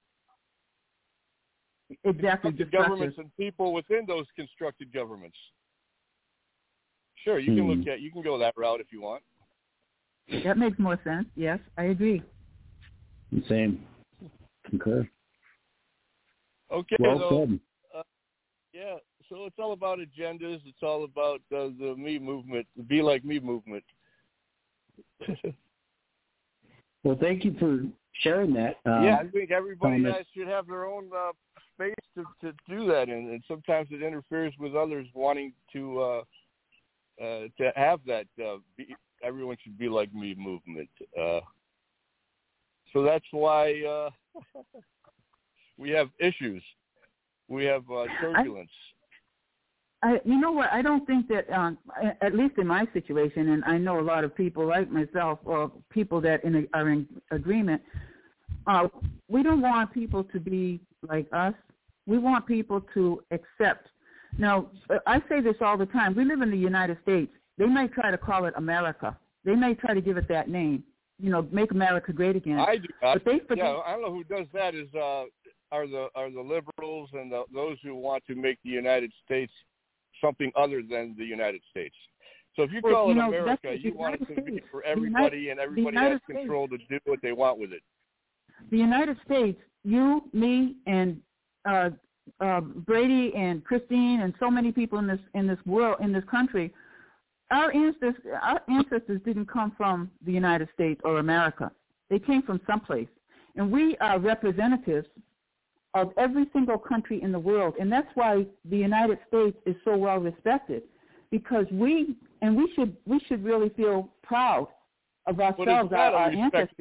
Exactly. Constructed governments and people within those constructed governments. Sure, you can go that route if you want. That makes more sense. Yes, I agree. Same. Concur. Okay. Well said. Yeah. So it's all about agendas. It's all about the Me movement, the Be Like Me movement. Well, thank you for sharing that. I think everybody should have their own space to do that in, and sometimes it interferes with others wanting to have that. Everyone should be like me movement. So that's why we have issues. We have turbulence. You know what? I don't think that, at least in my situation, and I know a lot of people like myself or people that are in agreement, we don't want people to be like us. We want people to accept. Now, I say this all the time. We live in the United States. They may try to call it America. They may try to give it that name, make America great again. I do. But I don't know who does that. Are the liberals and those who want to make the United States something other than the United States. So if you call it America, you want it to be for everybody, and everybody has control to do what they want with it. The United States, you, me, and Brady and Christine and so many people in this world, in this country, our ancestors didn't come from the United States or America. They came from someplace. And we are representatives of every single country in the world, and that's why the United States is so well respected, because we should really feel proud of ourselves, our ancestry.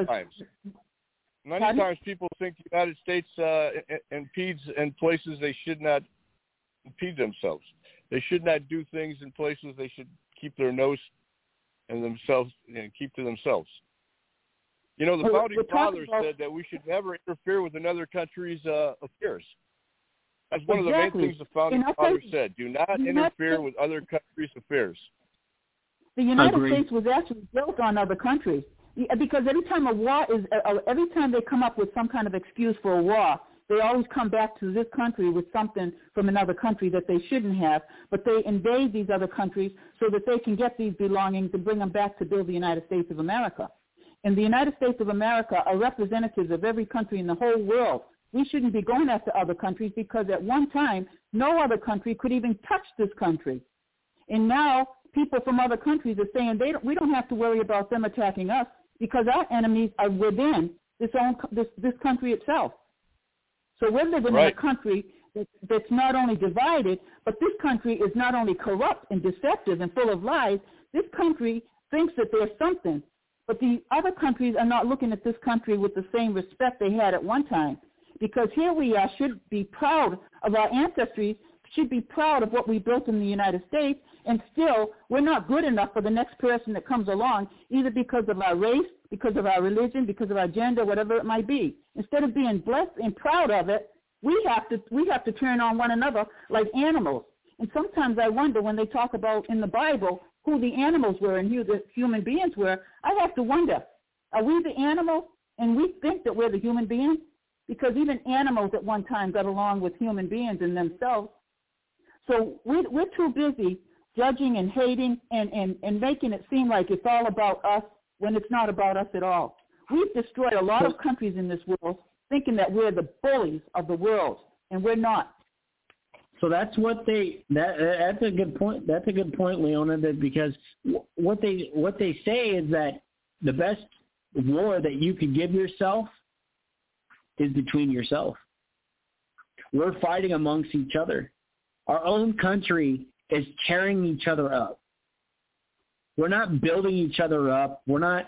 Many times people think the United States impedes in places they should not impede themselves. They should not do things in places they should keep their nose and themselves and keep to themselves. The founding fathers said that we should never interfere with another country's affairs. That's one of the main things the founding fathers said. Do not interfere with other countries' affairs. The United States was actually built on other countries, because every time they come up with some kind of excuse for a war, they always come back to this country with something from another country that they shouldn't have, but they invade these other countries so that they can get these belongings and bring them back to build the United States of America. And the United States of America are representatives of every country in the whole world. We shouldn't be going after other countries, because at one time, no other country could even touch this country. And now people from other countries are saying we don't have to worry about them attacking us, because our enemies are within this country itself. So we're living in a country that's not only divided, but this country is not only corrupt and deceptive and full of lies. This country thinks that there's something. But the other countries are not looking at this country with the same respect they had at one time, because here we are, should be proud of our ancestry, should be proud of what we built in the United States, and still we're not good enough for the next person that comes along, either because of our race, because of our religion, because of our gender, whatever it might be. Instead of being blessed and proud of it, we have to turn on one another like animals. And sometimes I wonder, when they talk about in the Bible who the animals were and who the human beings were, I have to wonder, are we the animals and we think that we're the human beings? Because even animals at one time got along with human beings in themselves. So we're too busy judging and hating and making it seem like it's all about us when it's not about us at all. We've destroyed a lot of countries in this world thinking that we're the bullies of the world, and we're not. So that's what that's a good point. That's a good point, Leona, because what they say is that the best war that you can give yourself is between yourself. We're fighting amongst each other. Our own country is tearing each other up. We're not building each other up. We're not,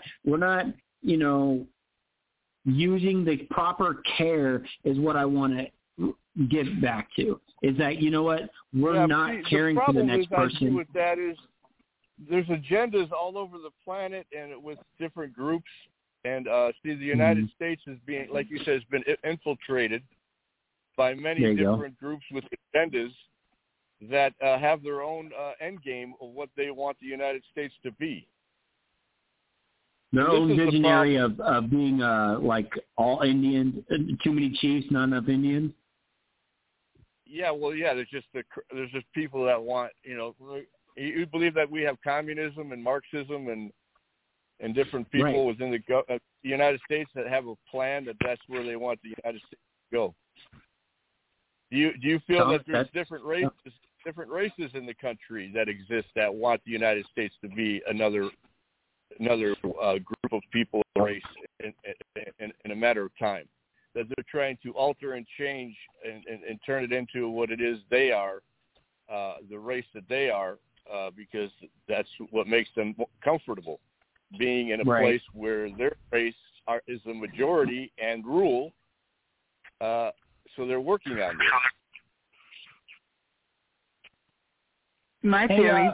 using the proper care is what I want to get back to. Is that, you know what? We're not caring for the next person. With that is there's agendas all over the planet and with different groups. And the United States is being, like you said, has been infiltrated by many different groups with agendas that have their own end game of what they want the United States to be. Their own visionary of being like all Indians, too many chiefs, not enough Indians. Yeah, well, yeah. There's just people that want, you believe that we have communism and Marxism and different people within the United States that have a plan that's where they want the United States to go. Do you feel that there's different races in the country that exist that want the United States to be another group of people or race in a matter of time? That they're trying to alter and change and turn it into what it is they are, the race that they are, because that's what makes them comfortable, being in a place where their race is the majority and rule. So they're working on this. My theory,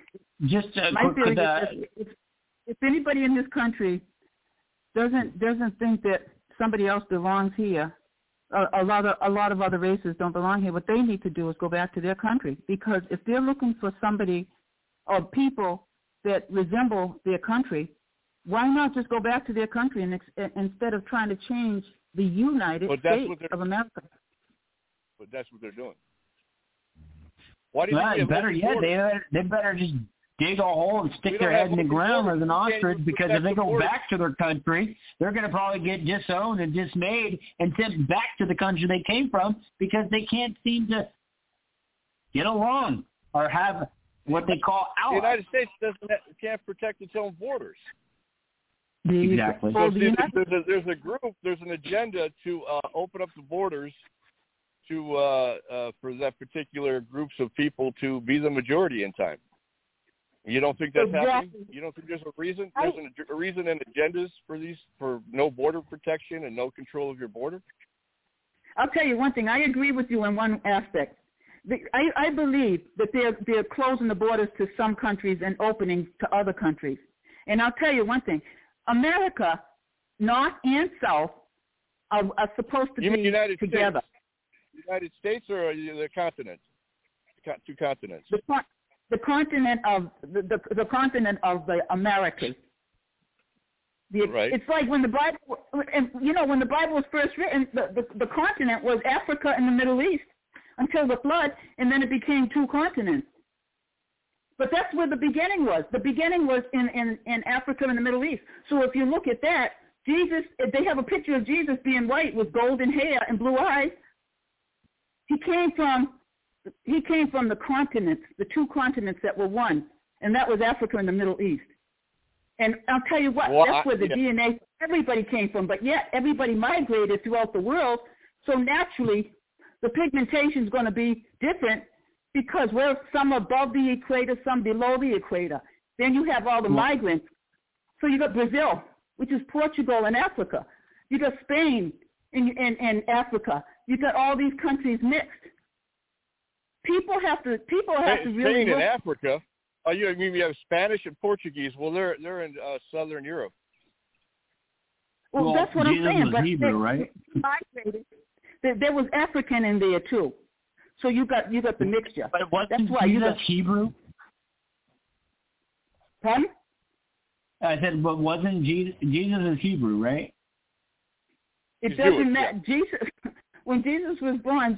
if anybody in this country doesn't think that somebody else belongs here, a lot of other races don't belong here, what they need to do is go back to their country. Because if they're looking for somebody or people that resemble their country, why not just go back to their country and instead of trying to change the United States of America? But that's what they're doing. Why do you think better yet, they better just dig a hole and stick their head in the ground as an ostrich, because if they go back to their country, they're going to probably get disowned and dismayed and sent back to the country they came from because they can't seem to get along or have what they call allies. The United States can't protect its own borders. Exactly. So there's a group, there's an agenda to open up the borders to for that particular groups of people to be the majority in time. You don't think that's happening? You don't think there's a reason? There's a reason and agendas for no border protection and no control of your border? I'll tell you one thing. I agree with you in one aspect. I believe that they're closing the borders to some countries and opening to other countries. And I'll tell you one thing. America, North and South, are supposed to be together. United States or the continent? Two continents. The continent of the continent of the Americas. It's like when the Bible, when the Bible was first written, the continent was Africa and the Middle East until the flood, and then it became two continents. But that's where the beginning was. The beginning was in Africa and the Middle East. So if you look at that, Jesus, they have a picture of Jesus being white with golden hair and blue eyes. He came from the continents, the two continents that were one, and that was Africa and the Middle East. And I'll tell you what, that's where the DNA, everybody came from, but yet everybody migrated throughout the world, so naturally the pigmentation is going to be different because we're some above the equator, some below the equator. Then you have all the migrants. So you got Brazil, which is Portugal and Africa. You got Spain in Africa. You got all these countries mixed. People have to really Spain and Africa. Oh, you mean we have Spanish and Portuguese? Well, they're in Southern Europe. Well, that's what I'm saying. But Hebrew, right? There was African in there too. So you got the mixture. But that's why Jesus Hebrew? Pardon? I said, but wasn't Jesus is Hebrew, right? It doesn't matter. Jesus, when Jesus was born,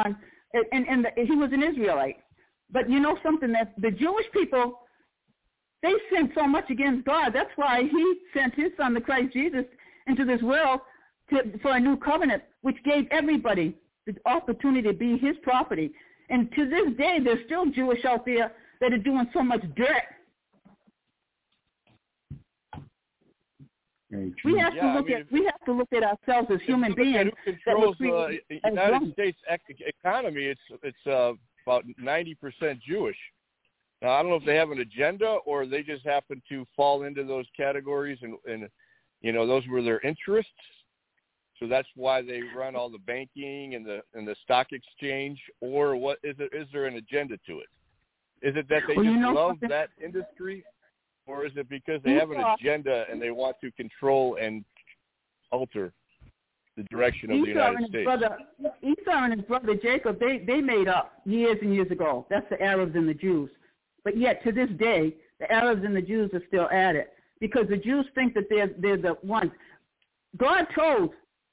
and he was an Israelite. But you know something, that the Jewish people, They sinned so much against God. That's why he sent his son, the Christ Jesus, into this world for a new covenant, which gave everybody the opportunity to be his property. And to this day, there's still Jewish out there that are doing so much dirt. We have to look at ourselves as human beings. Who controls the United States economy? It's about 90% Jewish. Now, I don't know if they have an agenda or they just happen to fall into those categories and those were their interests. So that's why they run all the banking and the stock exchange, or what is it? Is there an agenda to it? Is it that they love that industry, or is it because they have an agenda and they want to control and alter the direction of the United States? Esau and his brother Jacob, they made up years and years ago. That's the Arabs and the Jews. But yet to this day, the Arabs and the Jews are still at it because the Jews think that they're the ones. God told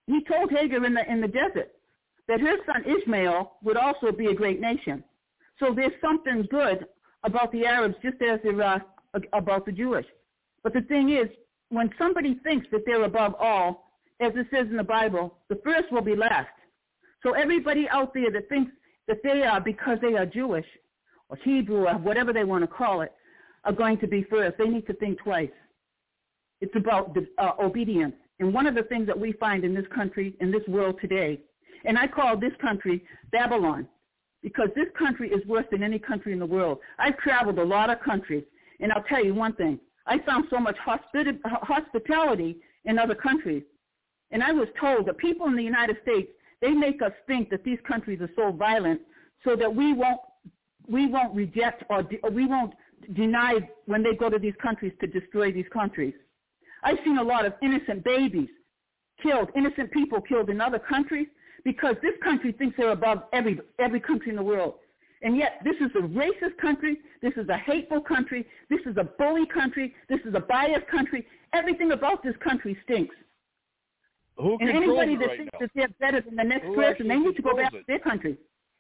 Hagar in the desert that her son Ishmael would also be a great nation. So there's something good about the Arabs just as there are about the Jewish. But the thing is, when somebody thinks that they're above all, as it says in the Bible, the first will be last. So everybody out there that thinks that they are, because they are Jewish or Hebrew or whatever they want to call it, are going to be first. They need to think twice. It's about obedience. And one of the things that we find in this country, in this world today, and I call this country Babylon, because this country is worse than any country in the world. I've traveled a lot of countries, and I'll tell you one thing. I found so much hospitality in other countries. And I was told that people in the United States, they make us think that these countries are so violent so that we won't reject or we won't deny when they go to these countries to destroy these countries. I've seen a lot of innocent babies killed, innocent people killed in other countries because this country thinks they're above every country in the world. And yet this is a racist country. This is a hateful country. This is a bully country. This is a biased country. Everything about this country stinks. Who and anybody that right thinks now? that they're better than the next person, they need to go back to their country.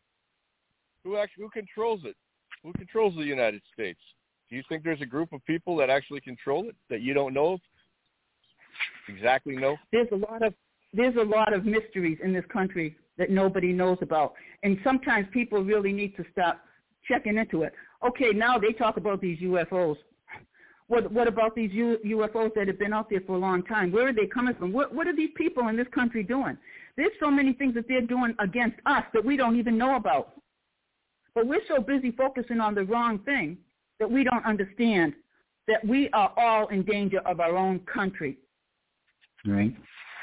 Who controls it? Who controls the United States? Do you think there's a group of people that actually control it that you don't know exactly know? There's a lot of mysteries in this country that nobody knows about. And sometimes people really need to stop checking into it. Okay, now they talk about these UFOs. What about these UFOs that have been out there for a long time? Where are they coming from? What are these people in this country doing? There's so many things that they're doing against us that we don't even know about. But we're so busy focusing on the wrong thing that we don't understand that we are all in danger of our own country. Right.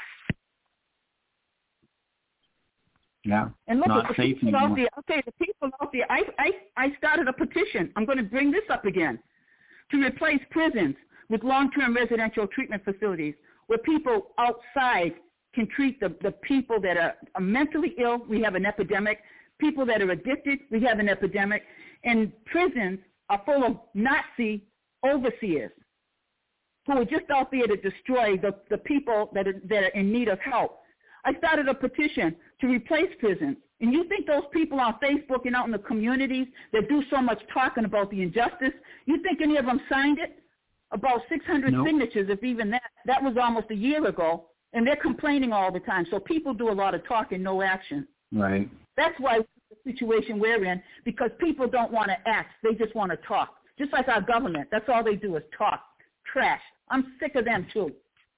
Yeah. And look, not the safe people anymore. out there. Okay, the people out there. I started a petition. I'm going to bring this up again to replace prisons with long-term residential treatment facilities where people outside can treat the people that are mentally ill. We have an epidemic. People that are addicted, we have an epidemic. And prisons are full of Nazi overseers who are just out there to destroy the people that are in need of help. I started a petition to replace prisons. And you think those people on Facebook and out in the communities that do so much talking about the injustice, you think any of them signed it? About 600 Nope. signatures, if even that. That was almost a year ago. And they're complaining all the time. So people do a lot of talk and no action. Right. That's why the situation we're in, because people don't want to act. They just want to talk. Just like our government. That's all they do is talk. Trash. I'm sick of them, too.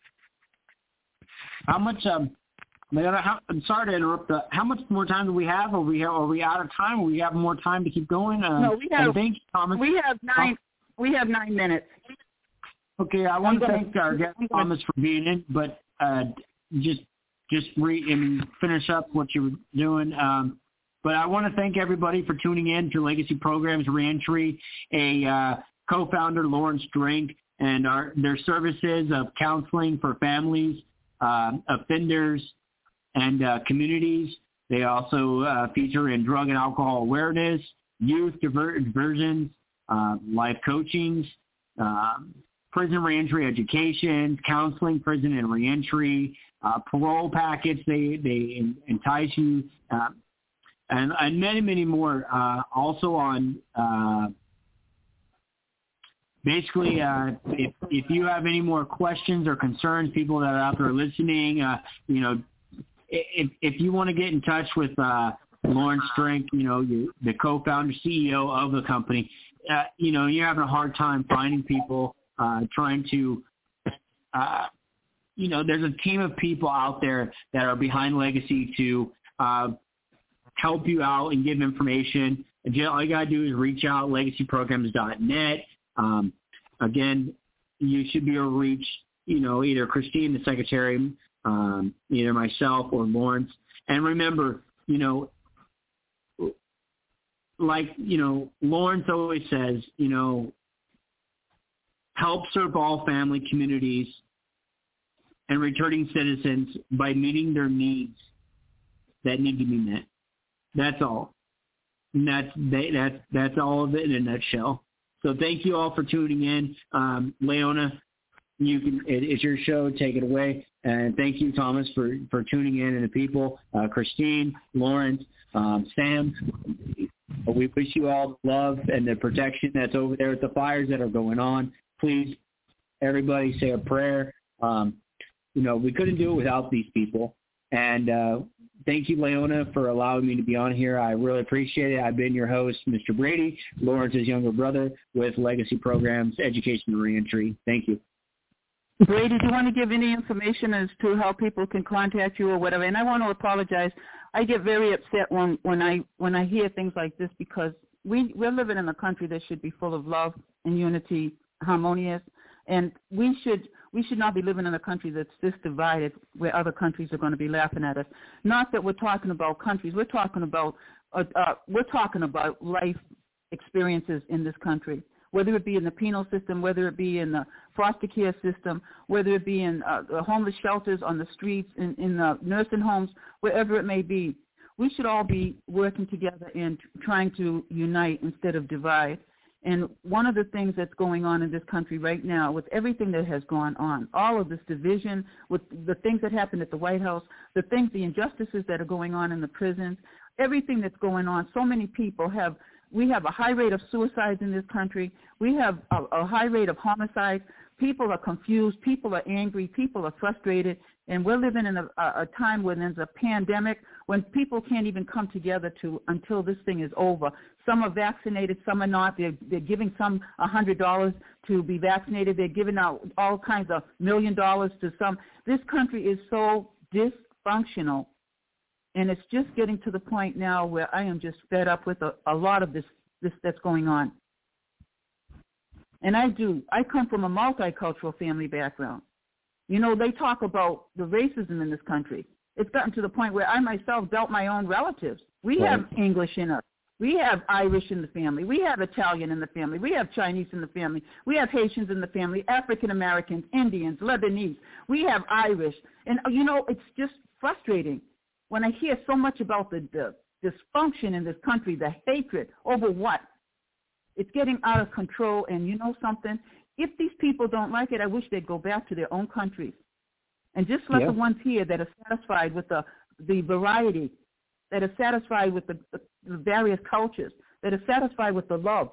How much, I'm sorry to interrupt. How much more time do we have? Are we out of time? Or we have more time to keep going? No, we have. Thanks, Thomas. We have 9 minutes. Okay, I want to thank our guest Thomas for being in, but just finish up what you were doing. But I want to thank everybody for tuning in to Legacy Programs Reentry, a co-founder, Lawrence Drink, and their services of counseling for families, offenders, and communities. They also feature in drug and alcohol awareness, youth diversions, life coachings, prison reentry education, counseling, prison and reentry, parole packets. They entice you, and many, many more. Also on basically, if you have any more questions or concerns, people that are out there listening, if you want to get in touch with Lawrence Strink, the co-founder, CEO of the company, you're having a hard time finding people, trying to, there's a team of people out there that are behind Legacy to help you out and give information. All you got to do is reach out, legacyprograms.net. Again, you should be able to reach, either Christine, the secretary, either myself or Lawrence. And remember, Lawrence always says, help serve all family communities and returning citizens by meeting their needs that need to be met. That's all. And that's all of it in a nutshell. So thank you all for tuning in. Leona, it's your show. Take it away. And thank you, Thomas, for tuning in, and the people, Christine, Lawrence, Sam. We wish you all the love and the protection that's over there with the fires that are going on. Please, everybody, say a prayer. We couldn't do it without these people. And thank you, Leona, for allowing me to be on here. I really appreciate it. I've been your host, Mr. Brady, Lawrence's younger brother with Legacy Programs, Education and Reentry. Thank you. Brady, do you want to give any information as to how people can contact you or whatever? And I want to apologize. I get very upset when I hear things like this, because we're living in a country that should be full of love and unity, harmonious, and we should not be living in a country that's this divided, where other countries are going to be laughing at us. Not that we're talking about countries. We're talking about life experiences in this country, whether it be in the penal system, whether it be in the foster care system, whether it be in the homeless shelters, on the streets, in the nursing homes, wherever it may be. We should all be working together and trying to unite instead of divide. And one of the things that's going on in this country right now, with everything that has gone on, all of this division, with the things that happened at the White House, the injustices that are going on in the prisons, everything that's going on, so many people we have a high rate of suicides in this country. We have a high rate of homicides. People are confused. People are angry. People are frustrated. And we're living in a time when there's a pandemic, when people can't even come together until this thing is over. Some are vaccinated, some are not. They're giving some $100 to be vaccinated. They're giving out all kinds of $1 million to some. This country is so dysfunctional. And it's just getting to the point now where I am just fed up with a lot of this that's going on. And I come from a multicultural family background. They talk about the racism in this country. It's gotten to the point where I myself doubt my own relatives. We have English in us. We have Irish in the family. We have Italian in the family. We have Chinese in the family. We have Haitians in the family, African Americans, Indians, Lebanese. We have Irish. And, it's just frustrating when I hear so much about the dysfunction in this country, the hatred over what? It's getting out of control. And you know something? If these people don't like it, I wish they'd go back to their own countries and just let the ones here that are satisfied with the variety, that are satisfied with the various cultures, that are satisfied with the love,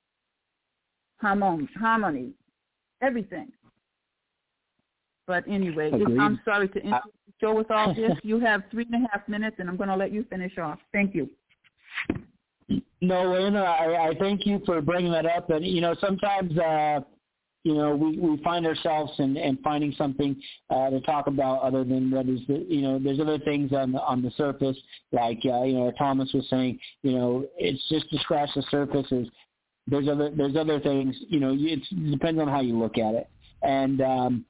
harmony, everything. But anyway, I'm sorry to interrupt the show with all this. You have 3.5 minutes, and I'm going to let you finish off. Thank you. No, Lena, I thank you for bringing that up. And, sometimes, we find ourselves in finding something to talk about other than what is there's other things on the surface, like, Thomas was saying, it's just to scratch the surface. There's other things, it depends on how you look at it. And,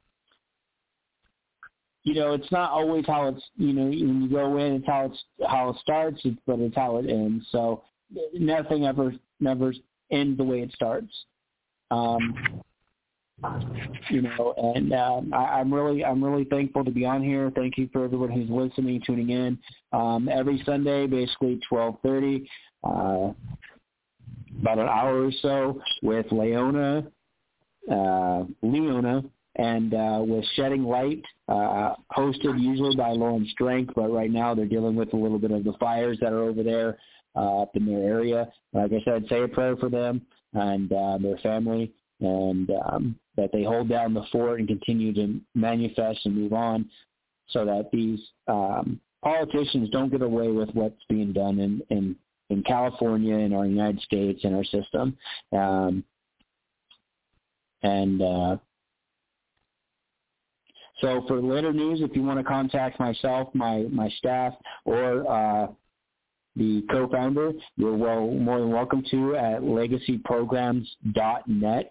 it's not always how it's, when you go in, it's how it starts, but it's how it ends. So nothing ever ends the way it starts. And I'm really thankful to be on here. Thank you for everyone who's listening, tuning in. Every Sunday, basically 12:30, about an hour or so with Leona, and with Shedding Light, hosted usually by Lawrence Strink, but right now they're dealing with a little bit of the fires that are over there up in their area. Like I said, say a prayer for them and their family. and that they hold down the fort and continue to manifest and move on, so that these politicians don't get away with what's being done in California, in our United States, in our system. So for later news, if you want to contact myself, my staff, or the co-founder, you're more than welcome to at legacyprograms.net.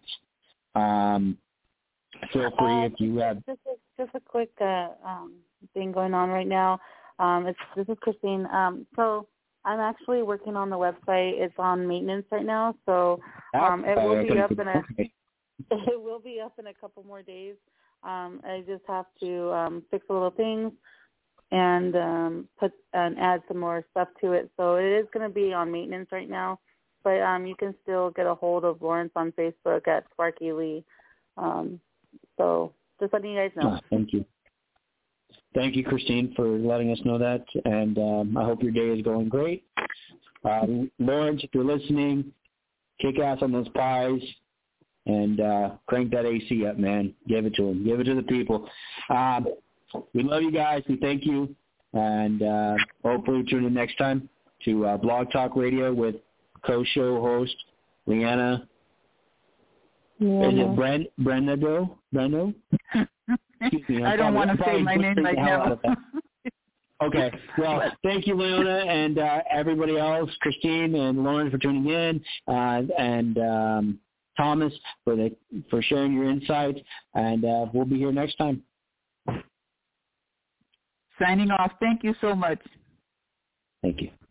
Feel free if you have... Just a quick thing going on right now. This is Christine. So I'm actually working on the website. It's on maintenance right now, so it will be up it will be up in a couple more days. I just have to fix a little things and add some more stuff to it. So it is going to be on maintenance right now, but you can still get a hold of Lawrence on Facebook at Sparky Lee. So just letting you guys know. Thank you. Thank you, Christine, for letting us know that, and I hope your day is going great. Lawrence, if you're listening, kick ass on those pies. And crank that AC up, man. Give it to them. Give it to the people. We love you guys. We thank you. And hopefully tune in next time to Blog Talk Radio with co-show host Leanna. Yeah. Is it Brendo? Excuse me. I don't want to say my name right now. Okay. Well, thank you, Leona, and everybody else, Christine and Lauren, for tuning in. And Thomas for sharing your insights, and we'll be here next time. Signing off. Thank you so much. Thank you.